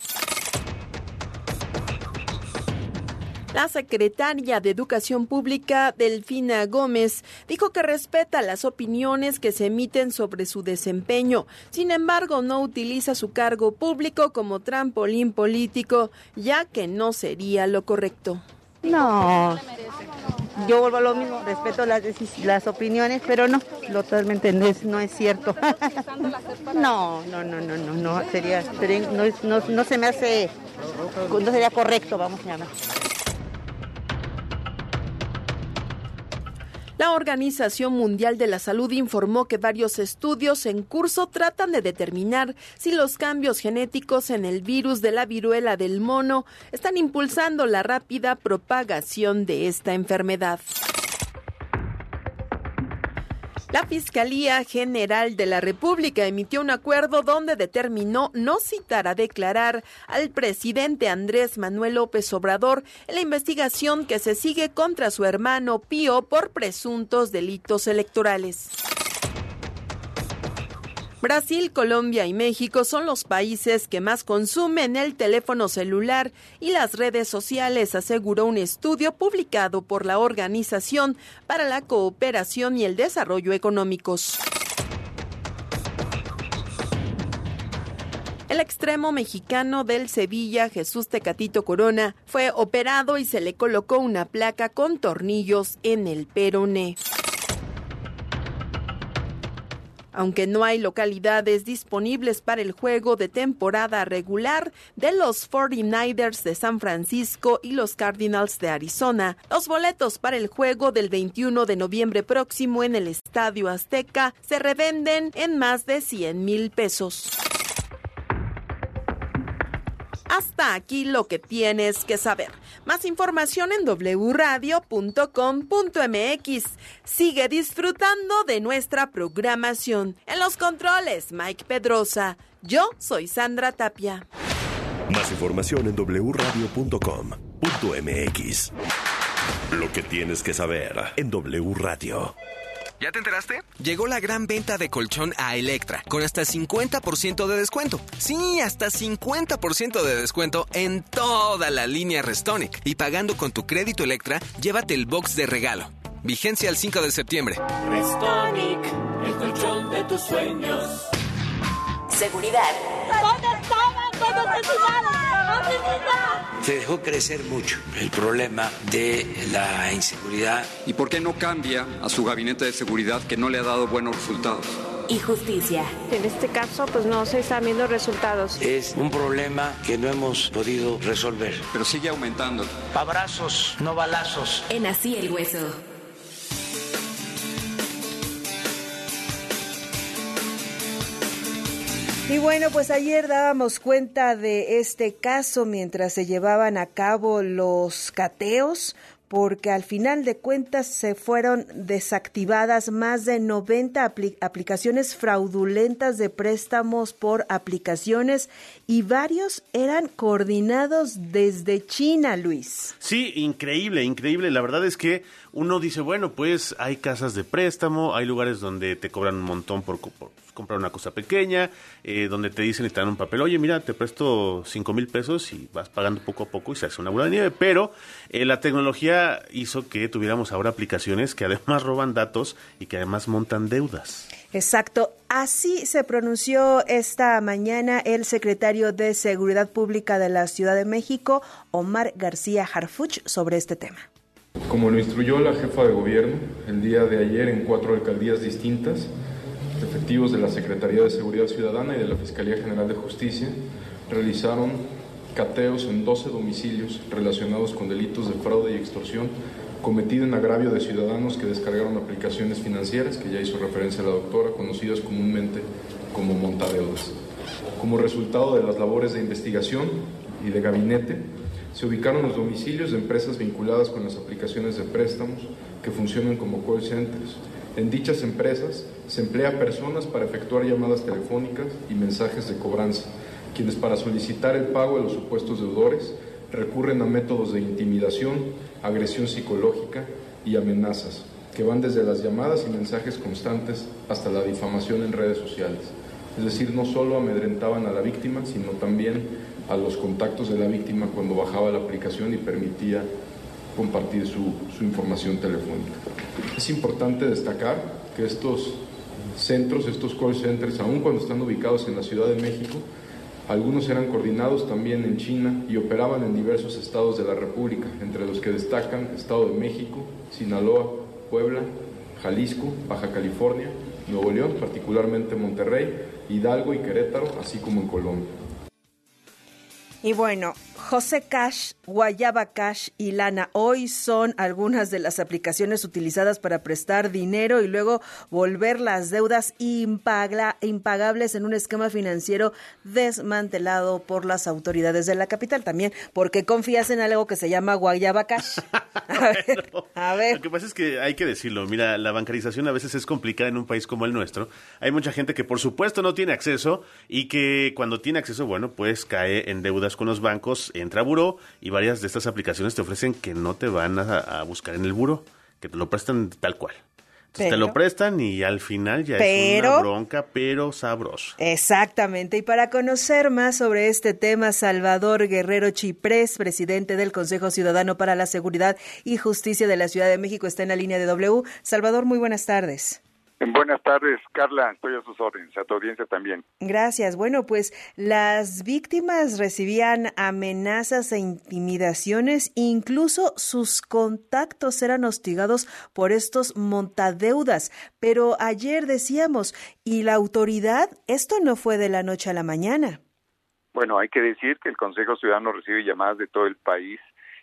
La secretaria de Educación Pública, Delfina Gómez, dijo que respeta las opiniones que se emiten sobre su desempeño. Sin embargo, no utiliza su cargo público como trampolín político, ya que no sería lo correcto. No, yo vuelvo a lo mismo, respeto las, las opiniones, pero no, totalmente no es, no es cierto. No, no, no, no, no, no, sería, sería no, no, no se me hace, no sería correcto, vamos a llamar. La Organización Mundial de la Salud informó que varios estudios en curso tratan de determinar si los cambios genéticos en el virus de la viruela del mono están impulsando la rápida propagación de esta enfermedad. La Fiscalía General de la República emitió un acuerdo donde determinó no citar a declarar al presidente Andrés Manuel López Obrador en la investigación que se sigue contra su hermano Pío por presuntos delitos electorales. Brasil, Colombia y México son los países que más consumen el teléfono celular y las redes sociales, aseguró un estudio publicado por la Organización para la Cooperación y el Desarrollo Económicos. El extremo mexicano del Sevilla, Jesús Tecatito Corona, fue operado y se le colocó una placa con tornillos en el peroné. Aunque no hay localidades disponibles para el juego de temporada regular de los cuarenta y nueve ers de San Francisco y los Cardinals de Arizona, los boletos para el juego del veintiuno de noviembre próximo en el Estadio Azteca se revenden en más de cien mil pesos. Hasta aquí lo que tienes que saber. Más información en doble u radio punto com punto m x. Sigue disfrutando de nuestra programación. En los controles, Mike Pedrosa. Yo soy Sandra Tapia. Más información en doble u radio punto com punto m x. Lo que tienes que saber en W Radio. ¿Ya te enteraste? Llegó la gran venta de colchón a Electra, con hasta cincuenta por ciento de descuento. Sí, hasta cincuenta por ciento de descuento en toda la línea Restonic. Y pagando con tu crédito Electra, llévate el box de regalo. Vigencia el cinco de septiembre. Restonic, el colchón de tus sueños. Seguridad. ¿Dónde estaban cuando te tiraron? ¿Dónde estaban? Se dejó crecer mucho el problema de la inseguridad. ¿Y por qué no cambia a su gabinete de seguridad que no le ha dado buenos resultados? Y justicia. En este caso, pues no se están viendo resultados. Es un problema que no hemos podido resolver. Pero sigue aumentando. Abrazos, no balazos. En Así el Hueso. Y bueno, pues ayer dábamos cuenta de este caso mientras se llevaban a cabo los cateos, porque al final de cuentas se fueron desactivadas más de noventa apl- aplicaciones fraudulentas de préstamos por aplicaciones y varios eran coordinados desde China, Luis. Sí, increíble, increíble. La verdad es que uno dice, bueno, pues hay casas de préstamo, hay lugares donde te cobran un montón por, por comprar una cosa pequeña, eh, donde te dicen y te dan un papel, oye, mira, te presto cinco mil pesos y vas pagando poco a poco y se hace una bola de nieve, pero eh, la tecnología hizo que tuviéramos ahora aplicaciones que además roban datos y que además montan deudas. Exacto, así se pronunció esta mañana el secretario de Seguridad Pública de la Ciudad de México, Omar García Harfuch, sobre este tema. Como lo instruyó la jefa de gobierno el día de ayer en cuatro alcaldías distintas, efectivos de la Secretaría de Seguridad Ciudadana y de la Fiscalía General de Justicia realizaron cateos en doce domicilios relacionados con delitos de fraude y extorsión cometido en agravio de ciudadanos que descargaron aplicaciones financieras, que ya hizo referencia a la doctora, conocidas comúnmente como montadeudas. Como resultado de las labores de investigación y de gabinete, se ubicaron los domicilios de empresas vinculadas con las aplicaciones de préstamos que funcionan como call centers. En dichas empresas se emplea personas para efectuar llamadas telefónicas y mensajes de cobranza, quienes para solicitar el pago de los supuestos deudores recurren a métodos de intimidación, agresión psicológica y amenazas, que van desde las llamadas y mensajes constantes hasta la difamación en redes sociales. Es decir, no solo amedrentaban a la víctima, sino también a los contactos de la víctima cuando bajaba la aplicación y permitía compartir su, su información telefónica. Es importante destacar que estos centros, estos call centers, aun cuando están ubicados en la Ciudad de México, algunos eran coordinados también en China y operaban en diversos estados de la República, entre los que destacan Estado de México, Sinaloa, Puebla, Jalisco, Baja California, Nuevo León, particularmente Monterrey, Hidalgo y Querétaro, así como en Colombia. Y bueno, José Cash, Guayaba Cash y Lana Hoy son algunas de las aplicaciones utilizadas para prestar dinero y luego volver las deudas impagla, impagables en un esquema financiero desmantelado por las autoridades de la capital. También, ¿por qué confías en algo que se llama Guayaba Cash? A ver, bueno, a ver. Lo que pasa es que hay que decirlo. Mira, la bancarización a veces es complicada en un país como el nuestro. Hay mucha gente que por supuesto no tiene acceso y que cuando tiene acceso, bueno, pues cae en deudas con los bancos, entra a buró y varias de estas aplicaciones te ofrecen que no te van a, a buscar en el buró, que te lo prestan tal cual. Entonces Pero, te lo prestan y al final ya pero, es una bronca, pero sabroso. Exactamente. Y para conocer más sobre este tema, Salvador Guerrero Chiprés, presidente del Consejo Ciudadano para la Seguridad y Justicia de la Ciudad de México, está en la línea de W. Salvador, muy buenas tardes. Buenas tardes, Carla, estoy a sus órdenes, a tu audiencia también. Gracias. Bueno, pues las víctimas recibían amenazas e intimidaciones, incluso sus contactos eran hostigados por estos montadeudas. Pero ayer decíamos, ¿y la autoridad? Esto no fue de la noche a la mañana. Bueno, hay que decir que el Consejo Ciudadano recibe llamadas de todo el país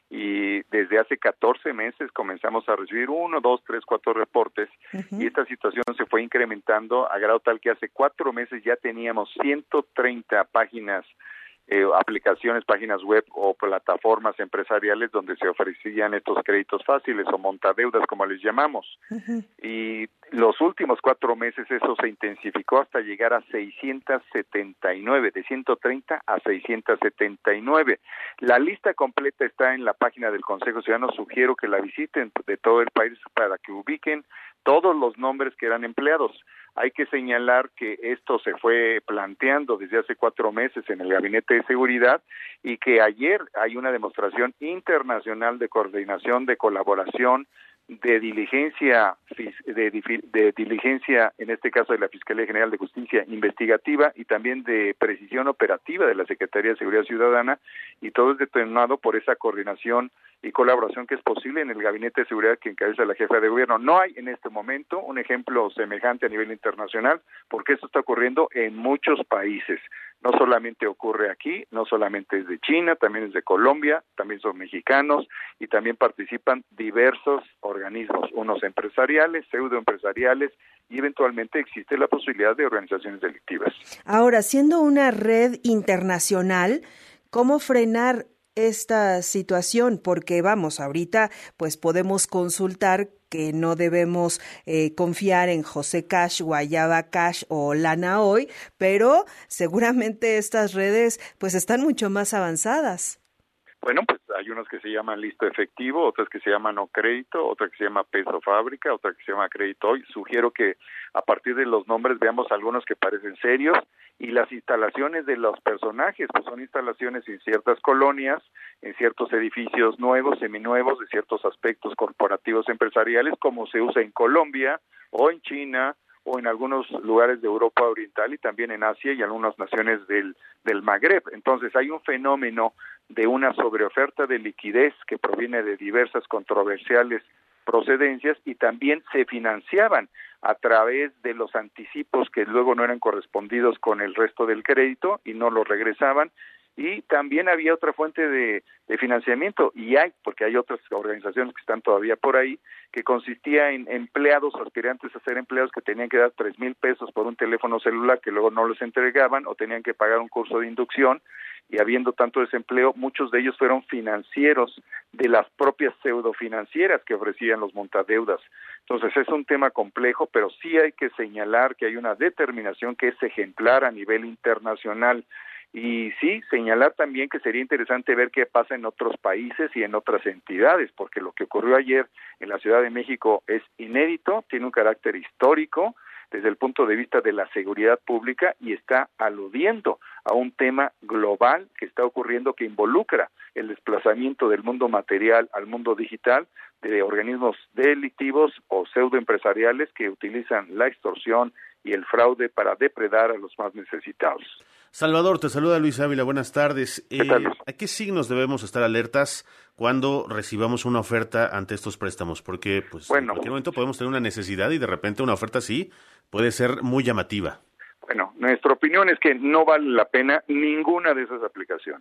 y desde hace catorce meses comenzamos a recibir uno, dos, tres, cuatro reportes uh-huh. y esta situación se fue incrementando a grado tal que hace cuatro meses ya teníamos ciento treinta páginas, eh, aplicaciones, páginas web o plataformas empresariales donde se ofrecían estos créditos fáciles o montadeudas como les llamamos. Uh-huh. Y los últimos cuatro meses eso se intensificó hasta llegar a seiscientos setenta y nueve, de ciento treinta a seiscientos setenta y nueve. La lista completa está en la página del Consejo Ciudadano, sugiero que la visiten de todo el país para que ubiquen todos los nombres que eran empleados. Hay que señalar que esto se fue planteando desde hace cuatro meses en el Gabinete de Seguridad y que ayer hay una demostración internacional de coordinación, de colaboración, de diligencia, de, de diligencia, en este caso de la Fiscalía General de Justicia investigativa y también de precisión operativa de la Secretaría de Seguridad Ciudadana, y todo es determinado por esa coordinación y colaboración que es posible en el Gabinete de Seguridad que encabeza la jefa de gobierno. No hay en este momento un ejemplo semejante a nivel internacional, porque esto está ocurriendo en muchos países. No solamente ocurre aquí, no solamente es de China, también es de Colombia, también son mexicanos y también participan diversos organismos, unos empresariales, pseudoempresariales y eventualmente existe la posibilidad de organizaciones delictivas. Ahora, siendo una red internacional, ¿cómo frenar esta situación? Porque vamos, ahorita pues podemos consultar que no debemos eh, confiar en José Cash, Guayaba Cash o Lana Hoy, pero seguramente estas redes pues están mucho más avanzadas. Bueno, pues hay unas que se llaman listo efectivo, otras que se llaman no crédito, otra que se llama peso fábrica, otra que se llama crédito hoy. Sugiero que a partir de los nombres veamos algunos que parecen serios y las instalaciones de los personajes, pues son instalaciones en ciertas colonias, en ciertos edificios nuevos, seminuevos, de ciertos aspectos corporativos empresariales, como se usa en Colombia o en China o en algunos lugares de Europa Oriental y también en Asia y algunas naciones del, del Magreb. Entonces hay un fenómeno de una sobreoferta de liquidez que proviene de diversas controversiales procedencias y también se financiaban a través de los anticipos que luego no eran correspondidos con el resto del crédito y no lo regresaban. Y también había otra fuente de, de financiamiento, y hay, porque hay otras organizaciones que están todavía por ahí, que consistía en empleados, aspirantes a ser empleados que tenían que dar tres mil pesos por un teléfono celular que luego no los entregaban o tenían que pagar un curso de inducción, y habiendo tanto desempleo, muchos de ellos fueron financieros de las propias pseudofinancieras que ofrecían los montadeudas. Entonces es un tema complejo, pero sí hay que señalar que hay una determinación que es ejemplar a nivel internacional. Y sí, señalar también que sería interesante ver qué pasa en otros países y en otras entidades, porque lo que ocurrió ayer en la Ciudad de México es inédito, tiene un carácter histórico desde el punto de vista de la seguridad pública y está aludiendo a un tema global que está ocurriendo que involucra el desplazamiento del mundo material al mundo digital de organismos delictivos o pseudoempresariales que utilizan la extorsión y el fraude para depredar a los más necesitados. Salvador, te saluda Luis Ávila, buenas tardes. Eh, ¿A qué signos debemos estar alertas cuando recibamos una oferta ante estos préstamos? Porque pues bueno, en cualquier momento podemos tener una necesidad y de repente una oferta así puede ser muy llamativa. Bueno, nuestra opinión es que no vale la pena ninguna de esas aplicaciones.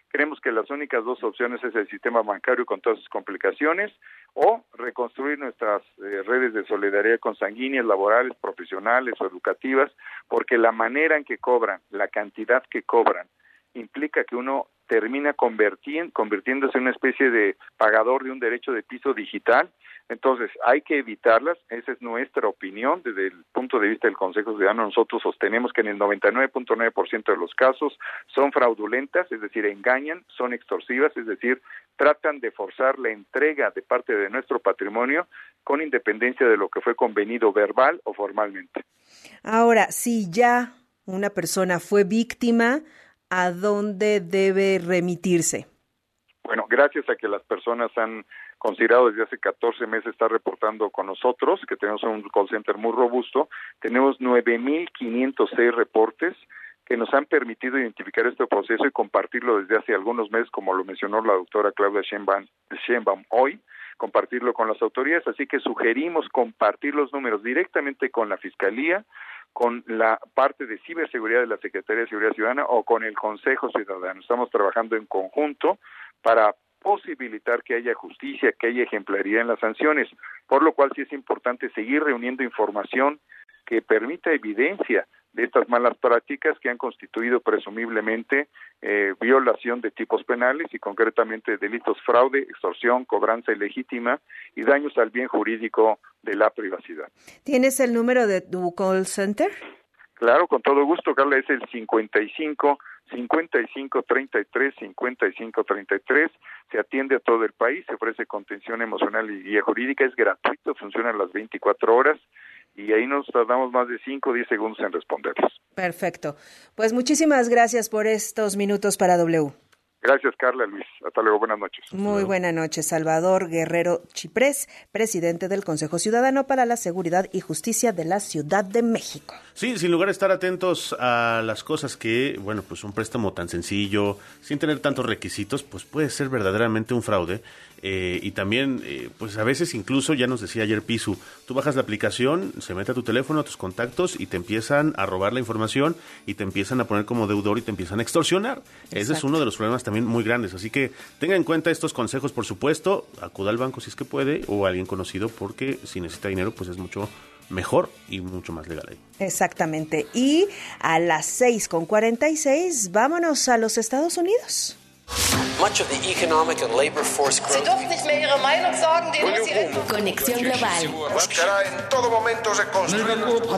Creemos que las únicas dos opciones es el sistema bancario con todas sus complicaciones o reconstruir nuestras eh, redes de solidaridad consanguíneas, laborales, profesionales o educativas, porque la manera en que cobran, la cantidad que cobran, implica que uno termina convirtiendo, convirtiéndose en una especie de pagador de un derecho de piso digital. Entonces, hay que evitarlas, esa es nuestra opinión desde el punto de vista del Consejo Ciudadano. Nosotros sostenemos que en el noventa y nueve punto nueve por ciento de los casos son fraudulentas, es decir, engañan, son extorsivas, es decir, tratan de forzar la entrega de parte de nuestro patrimonio con independencia de lo que fue convenido verbal o formalmente. Ahora, si ya una persona fue víctima, ¿a dónde debe remitirse? Bueno, gracias a que las personas han considerado desde hace catorce meses estar reportando con nosotros, que tenemos un call center muy robusto, tenemos nueve mil quinientos seis reportes que nos han permitido identificar este proceso y compartirlo desde hace algunos meses, como lo mencionó la doctora Claudia Sheinbaum, Sheinbaum hoy, compartirlo con las autoridades, así que sugerimos compartir los números directamente con la Fiscalía, con la parte de ciberseguridad de la Secretaría de Seguridad Ciudadana o con el Consejo Ciudadano. Estamos trabajando en conjunto para posibilitar que haya justicia, que haya ejemplaridad en las sanciones, por lo cual sí es importante seguir reuniendo información que permita evidencia de estas malas prácticas que han constituido presumiblemente eh, violación de tipos penales y concretamente delitos fraude, extorsión, cobranza ilegítima y daños al bien jurídico de la privacidad. ¿Tienes el número de tu call center? Claro, con todo gusto, Carla, es el cincuenta y cinco, cincuenta y cinco, treinta y tres, cincuenta y cinco, treinta y tres. Se atiende a todo el país, se ofrece contención emocional y guía jurídica, es gratuito, funciona las veinticuatro horas. Y ahí nos tardamos más de cinco o diez segundos en responderles. Perfecto. Pues muchísimas gracias por estos minutos para W. Gracias, Carla, Luis. Hasta luego, buenas noches. Muy buenas noches. Salvador Guerrero Chiprés, presidente del Consejo Ciudadano para la Seguridad y Justicia de la Ciudad de México. Sí, sin lugar a estar atentos a las cosas que, bueno, pues un préstamo tan sencillo, sin tener tantos requisitos, pues puede ser verdaderamente un fraude. Eh, y también, eh, pues a veces incluso, ya nos decía ayer Pisu, tú bajas la aplicación, se mete a tu teléfono, a tus contactos y te empiezan a robar la información y te empiezan a poner como deudor y te empiezan a extorsionar. Exacto. Ese es uno de los problemas también muy grandes, así que tenga en cuenta estos consejos, por supuesto, acuda al banco si es que puede o a alguien conocido, porque si necesita dinero pues es mucho mejor y mucho más legal ahí. Exactamente, y a las seis con cuarenta y seis vámonos a los Estados Unidos. Much of the economic and labor force growth. Sie dürfen nicht mehr Ihre Meinung sagen, den muss Sie Conexión Global. Buscará en todo momento reconstruir.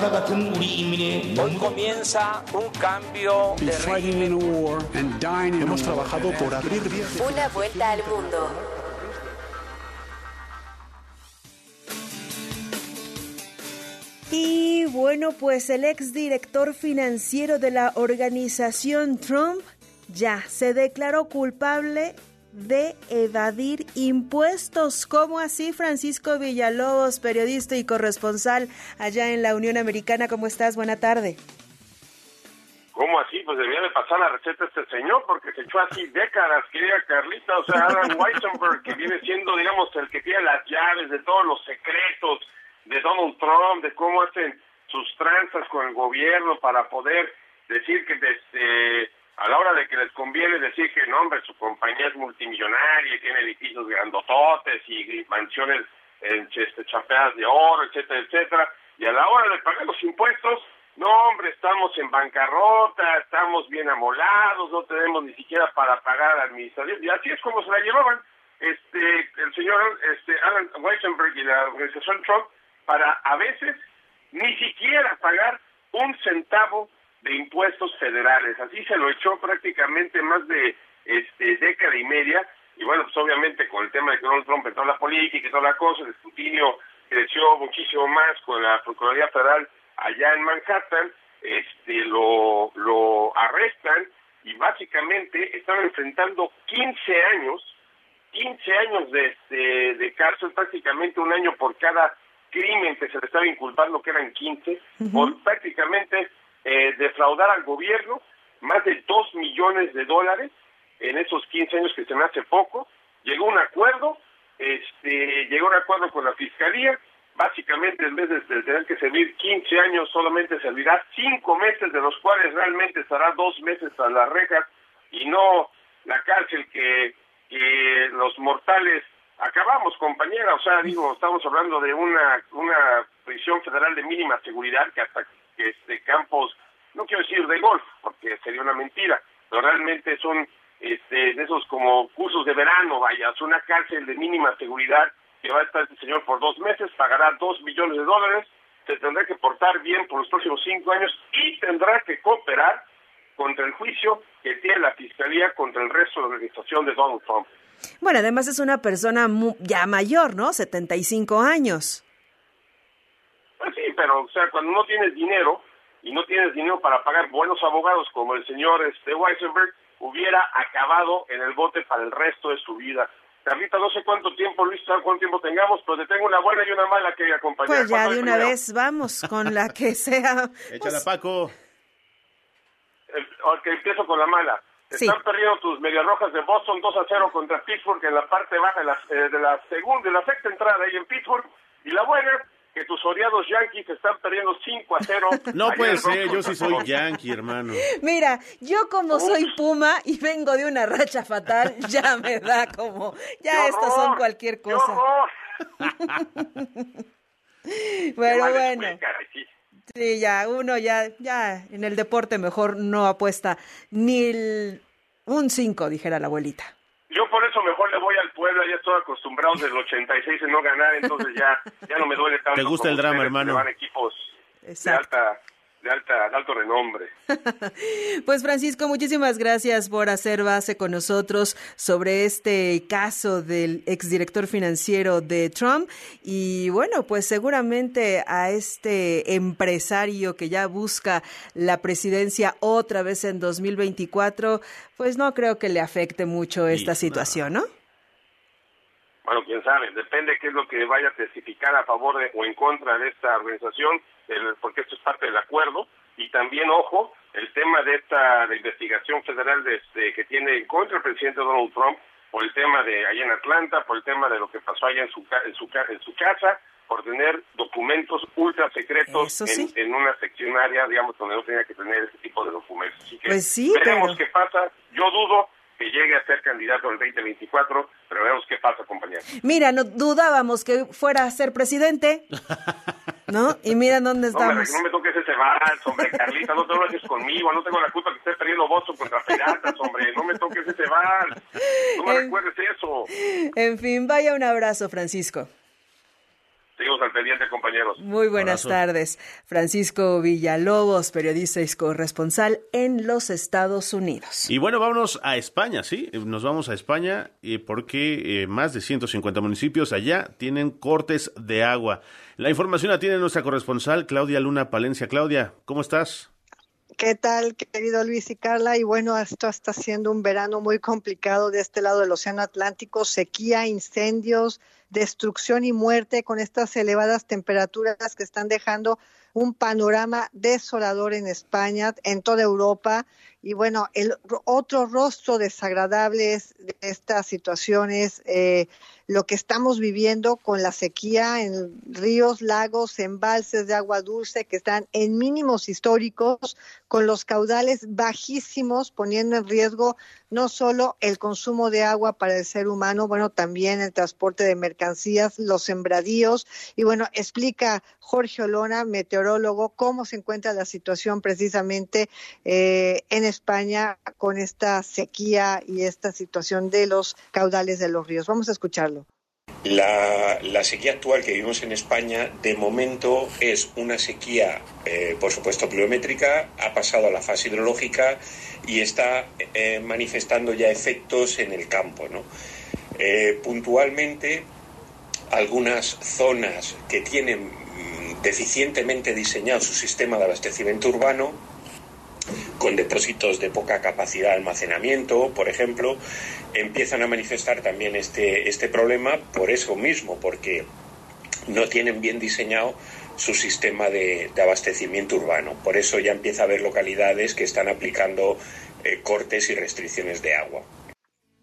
Hoy comienza un cambio de régimen. Hemos trabajado por abrir vías. Una vuelta al mundo. Y bueno, pues el exdirector financiero de la organización Trump ya se declaró culpable de evadir impuestos. ¿Cómo así, Francisco Villalobos, periodista y corresponsal allá en la Unión Americana? ¿Cómo estás? Buena tarde. ¿Cómo así? Pues debía de pasar la receta a este señor, porque se echó así décadas, querida Carlita. O sea, Alan Weissenberg, que viene siendo, digamos, el que tiene las llaves de todos los secretos de Donald Trump, de cómo hacen sus tranzas con el gobierno para poder decir que desde... a la hora de que les conviene decir que no, hombre, su compañía es multimillonaria y tiene edificios grandototes y mansiones este, chapeadas de oro, etcétera, etcétera, y a la hora de pagar los impuestos, no, hombre, estamos en bancarrota, estamos bien amolados, no tenemos ni siquiera para pagar a la administración, y así es como se la llevaban este el señor este Alan Weissenberg y la organización Trump para a veces ni siquiera pagar un centavo de impuestos federales. Así se lo echó prácticamente más de este década y media, y bueno, pues obviamente con el tema de que Donald Trump entró en la política y toda la cosa, el escrutinio creció muchísimo más con la Procuraduría Federal allá en Manhattan, este lo lo arrestan y básicamente están enfrentando quince años, quince años de este de cárcel, prácticamente un año por cada crimen que se le estaba inculpando, que eran quince, uh-huh. por prácticamente Eh, defraudar al gobierno más de dos millones de dólares en esos quince años, que se me hace poco. Llegó un acuerdo, este, llegó un acuerdo con la Fiscalía, básicamente en vez de, de tener que servir quince años, solamente servirá cinco meses, de los cuales realmente estará dos meses a las rejas y no la cárcel que, que los mortales acabamos, compañera. O sea, digo, estamos hablando de una una prisión federal de mínima seguridad que hasta que este campos, no quiero decir de golf, porque sería una mentira, pero realmente son este de esos como cursos de verano, vaya, es una cárcel de mínima seguridad que va a estar este señor por dos meses, pagará dos millones de dólares, se tendrá que portar bien por los próximos cinco años y tendrá que cooperar contra el juicio que tiene la Fiscalía contra el resto de la organización de Donald Trump. Bueno, además es una persona muy, ya mayor, ¿no? setenta y cinco años. Pues sí, pero o sea, cuando no tienes dinero y no tienes dinero para pagar buenos abogados como el señor este Weisenberg, hubiera acabado en el bote para el resto de su vida. Carlita, no sé cuánto tiempo, Luis, cuánto tiempo tengamos, pero te tengo una buena y una mala que acompañar. Pues ya de una primero? vez vamos con la que sea. Échala, pues... Paco. El, ok, empiezo con la mala. Sí. Están perdiendo tus Medias Rojas de Boston dos a cero contra Pittsburgh en la parte baja de la, eh, de la segunda, de la sexta entrada ahí en Pittsburgh. Y la buena, que tus odiados Yankees están perdiendo cinco a cero. No puede ser, yo sí soy Yankee, hermano. Mira, yo como Uf. soy Puma y vengo de una racha fatal, ya me da como, ya estos son cualquier cosa. Bueno, bueno. Sí, ya, uno ya, ya en el deporte mejor no apuesta ni el, un cinco, dijera la abuelita. Yo por eso mejor le voy al Puebla, ya estoy acostumbrado desde el ochenta y seis en no ganar, entonces ya, ya no me duele tanto. ¿Te gusta el drama, hermano? Van equipos Exacto. de alta, de alta, de alto renombre. Pues Francisco, muchísimas gracias por hacer base con nosotros sobre este caso del exdirector financiero de Trump y bueno, pues seguramente a este empresario que ya busca la presidencia otra vez en dos mil veinticuatro, pues no creo que le afecte mucho esta sí, situación, ¿no? Bueno, quién sabe, depende qué es lo que vaya a testificar a favor de, o en contra de esta organización, el, porque esto es parte del acuerdo, y también, ojo, el tema de esta de investigación federal de este, que tiene en contra el presidente Donald Trump, por el tema de allá en Atlanta, por el tema de lo que pasó allá en su, en su, en su casa, por tener documentos ultra secretos sí. en, en una seccionaria, digamos, donde no tenía que tener ese tipo de documentos. Así que pues sí, veremos pero... qué pasa. Yo dudo que llegue a ser candidato el veinte veinticuatro, pero veremos qué pasa, compañero. Mira, no dudábamos que fuera a ser presidente, ¿no? Y mira dónde estamos. No, no me toques ese vals, hombre, Carlita, no te lo haces conmigo, no tengo la culpa que esté perdiendo Boston contra Piratas, hombre, no me toques ese vals, no me en... recuerdes eso. En fin, vaya un abrazo, Francisco. Seguimos al pendiente, compañeros. Muy buenas Abrazo. tardes. Francisco Villalobos, periodista y corresponsal en los Estados Unidos. Y bueno, vámonos a España, ¿sí? Nos vamos a España eh, porque eh, más de ciento cincuenta municipios allá tienen cortes de agua. La información la tiene nuestra corresponsal Claudia Luna Palencia. Claudia, ¿cómo estás? ¿Qué tal, querido Luis y Carla? Y bueno, esto está siendo un verano muy complicado de este lado del Océano Atlántico, sequía, incendios, destrucción y muerte con estas elevadas temperaturas que están dejando un panorama desolador en España, en toda Europa. Y bueno, el otro rostro desagradable es de estas situaciones, eh, lo que estamos viviendo con la sequía en ríos, lagos, embalses de agua dulce que están en mínimos históricos, con los caudales bajísimos, poniendo en riesgo no solo el consumo de agua para el ser humano, bueno, también el transporte de mercancías, los sembradíos. Y bueno, explica Jorge Olona, meteorólogo, cómo se encuentra la situación precisamente eh, en España con esta sequía y esta situación de los caudales de los ríos. Vamos a escucharlo. La, la sequía actual que vivimos en España, de momento, es una sequía, eh, por supuesto, pluviométrica, ha pasado a la fase hidrológica y está eh, manifestando ya efectos en el campo, ¿no? Eh, puntualmente, algunas zonas que tienen mm, deficientemente diseñado su sistema de abastecimiento urbano, con depósitos de poca capacidad de almacenamiento, por ejemplo, empiezan a manifestar también este, este problema por eso mismo, porque no tienen bien diseñado su sistema de, de abastecimiento urbano. Por eso ya empieza a haber localidades que están aplicando eh, cortes y restricciones de agua.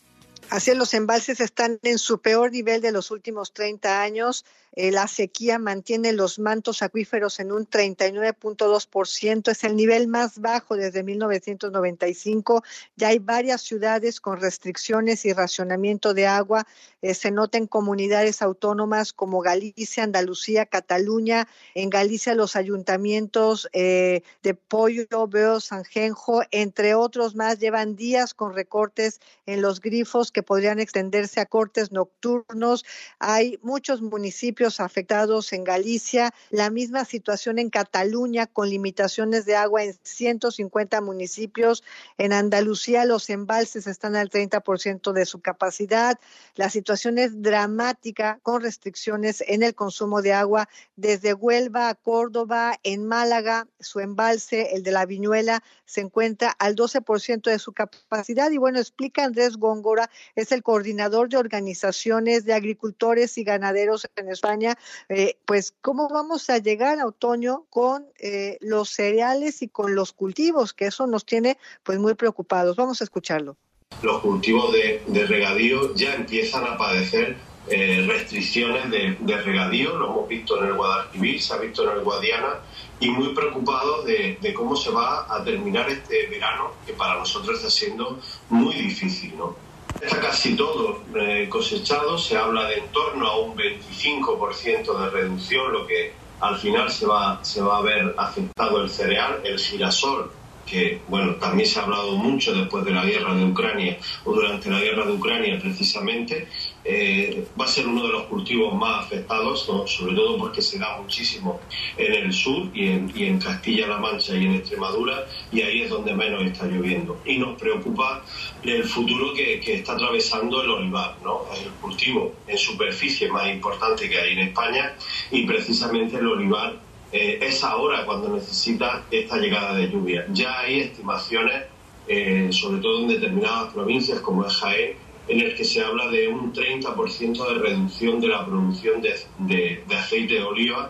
Así es, los embalses están en su peor nivel de los últimos treinta años. Eh, la sequía mantiene los mantos acuíferos en un treinta y nueve punto dos por ciento. Es el nivel más bajo desde mil novecientos noventa y cinco. Ya hay varias ciudades con restricciones y racionamiento de agua. Eh, se nota en comunidades autónomas como Galicia, Andalucía, Cataluña. En Galicia los ayuntamientos eh, de Pollo, Beo, Sanjenjo, entre otros más, llevan días con recortes en los grifos que podrían extenderse a cortes nocturnos. Hay muchos municipios afectados en Galicia, la misma situación en Cataluña con limitaciones de agua en ciento cincuenta municipios. En Andalucía los embalses están al treinta por ciento de su capacidad. La situación es dramática con restricciones en el consumo de agua desde Huelva a Córdoba. En Málaga, su embalse, el de la Viñuela, se encuentra al doce por ciento de su capacidad. Y bueno, explica Andrés Góngora, es el coordinador de organizaciones de agricultores y ganaderos en España, eh, pues cómo vamos a llegar a otoño con eh, los cereales y con los cultivos, que eso nos tiene pues muy preocupados. Vamos a escucharlo. Los cultivos de, de regadío ya empiezan a padecer eh, restricciones de, de regadío, lo hemos visto en el Guadalquivir, se ha visto en el Guadiana, y muy preocupados de, de cómo se va a terminar este verano, que para nosotros está siendo muy difícil, ¿no? Está casi todo eh, cosechado, se habla de en torno a un veinticinco por ciento de reducción, lo que al final se va, se va a ver afectado el cereal, el girasol, que bueno, también se ha hablado mucho después de la guerra de Ucrania o durante la guerra de Ucrania precisamente, eh, va a ser uno de los cultivos más afectados, ¿no? Sobre todo porque se da muchísimo en el sur y en, y en Castilla-La Mancha y en Extremadura, y ahí es donde menos está lloviendo. Y nos preocupa el futuro que, que está atravesando el olivar, ¿no? Es el cultivo en superficie más importante que hay en España, y precisamente el olivar Eh, es ahora cuando necesita esta llegada de lluvia. Ya hay estimaciones, eh, sobre todo en determinadas provincias como es Jaén, en el que se habla de un treinta por ciento de reducción de la producción de, de, de aceite de oliva.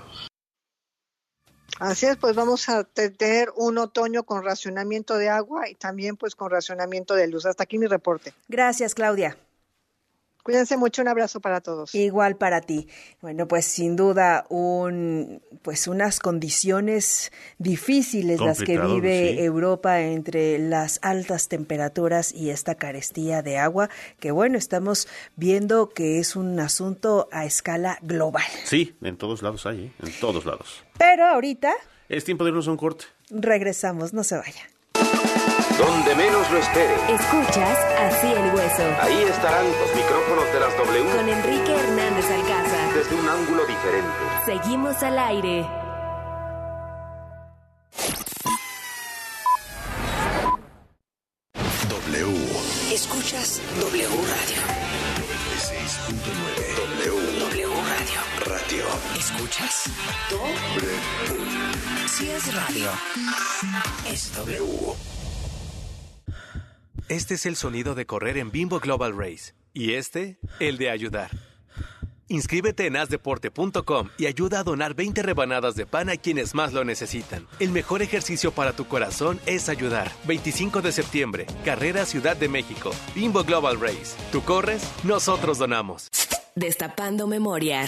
Así es, pues vamos a tener un otoño con racionamiento de agua y también pues con racionamiento de luz. Hasta aquí mi reporte. Gracias, Claudia. Cuídense mucho, un abrazo para todos. Igual para ti. Bueno, pues sin duda un pues unas condiciones difíciles las que vive sí. Europa entre las altas temperaturas y esta carestía de agua, que bueno, estamos viendo que es un asunto a escala global. Sí, en todos lados hay, ¿eh? En todos lados. Pero ahorita es tiempo de irnos a un corte. Regresamos, no se vaya. Donde menos lo espere. Escuchas Así el Hueso. Ahí estarán los micrófonos de las W. Con Enrique Hernández Alcázar. Desde un ángulo diferente. Seguimos al aire. W. Escuchas W Radio. noventa y seis punto nueve. W. W Radio. Radio. ¿Escuchas? W. Si es radio, es W. Este es el sonido de correr en Bimbo Global Race. Y este, el de ayudar. Inscríbete en haz deporte punto com y ayuda a donar veinte rebanadas de pan a quienes más lo necesitan. El mejor ejercicio para tu corazón es ayudar. veinticinco de septiembre, Carrera Ciudad de México. Bimbo Global Race. Tú corres, nosotros donamos. Destapando memorias.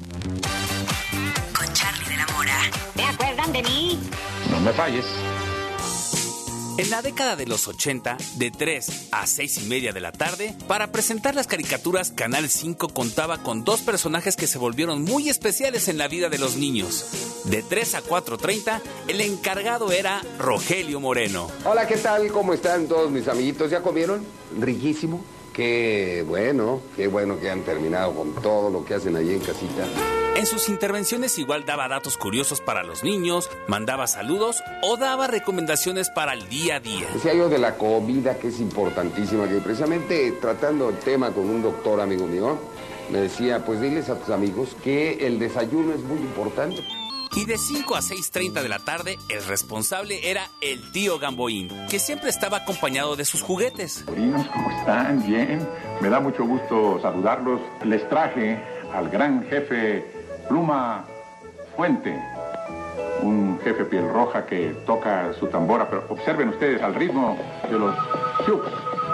Con Charlie de la Mora. ¿Te acuerdan de mí? No me falles. En la década de los ochenta, de tres a seis y media de la tarde, para presentar las caricaturas, Canal cinco contaba con dos personajes que se volvieron muy especiales en la vida de los niños. De tres a cuatro treinta, el encargado era Rogelio Moreno. Hola, ¿qué tal? ¿Cómo están todos mis amiguitos? ¿Ya comieron? Riquísimo. Qué bueno, qué bueno que han terminado con todo lo que hacen allí en casita. En sus intervenciones igual daba datos curiosos para los niños, mandaba saludos o daba recomendaciones para el día a día. Decía yo de la comida, que es importantísima, que precisamente tratando el tema con un doctor amigo mío, me decía, pues diles a tus amigos que el desayuno es muy importante. Y de cinco a seis treinta de la tarde, el responsable era el tío Gamboín, que siempre estaba acompañado de sus juguetes. Sobrinos, ¿cómo están? Bien. Me da mucho gusto saludarlos. Les traje al gran jefe Pluma Fuente, un jefe piel roja que toca su tambora, pero observen ustedes al ritmo de los chups. Al inicio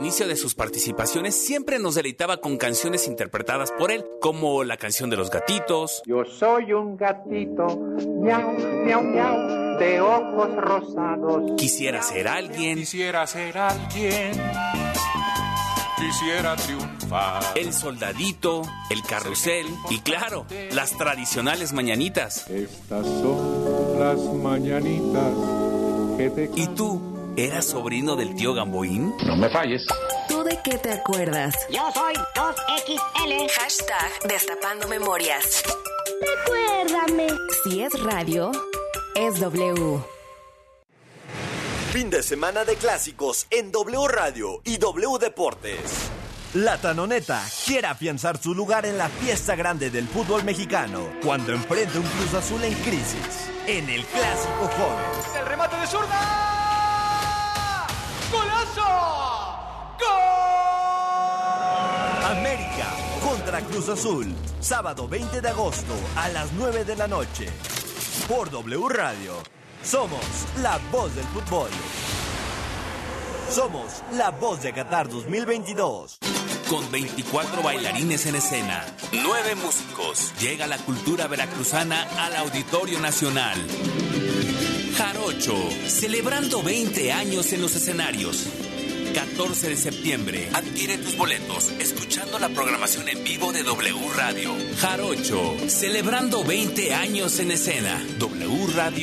inicio de sus participaciones siempre nos deleitaba con canciones interpretadas por él, como la canción de los gatitos. Yo soy un gatito, miau, miau, miau, de ojos rosados. Quisiera ser alguien. Quisiera ser alguien. Quisiera triunfar. El soldadito, el carrusel y claro, las tradicionales mañanitas. Estas son las mañanitas que te... ¿Y tú? ¿Eras sobrino del tío Gamboín? No me falles. ¿Tú de qué te acuerdas? Yo soy dos equis ele. Hashtag Destapando Memorias. Recuérdame. Si es radio, es W. Fin de semana de clásicos en W Radio y W Deportes. La Tanoneta quiere afianzar su lugar en la fiesta grande del fútbol mexicano cuando enfrenta un Cruz Azul en crisis en el Clásico Joven. El remate de zurda. ¡Golazo! ¡Gol! América contra Cruz Azul, sábado veinte de agosto a las nueve de la noche. Por W Radio, somos la voz del fútbol. Somos la voz de Qatar dos mil veintidós. Con veinticuatro bailarines en escena, nueve músicos, llega la cultura veracruzana al Auditorio Nacional. Jarocho, celebrando veinte años en los escenarios. catorce de septiembre, adquiere tus boletos escuchando la programación en vivo de W Radio. Jarocho, celebrando veinte años en escena. W Radio.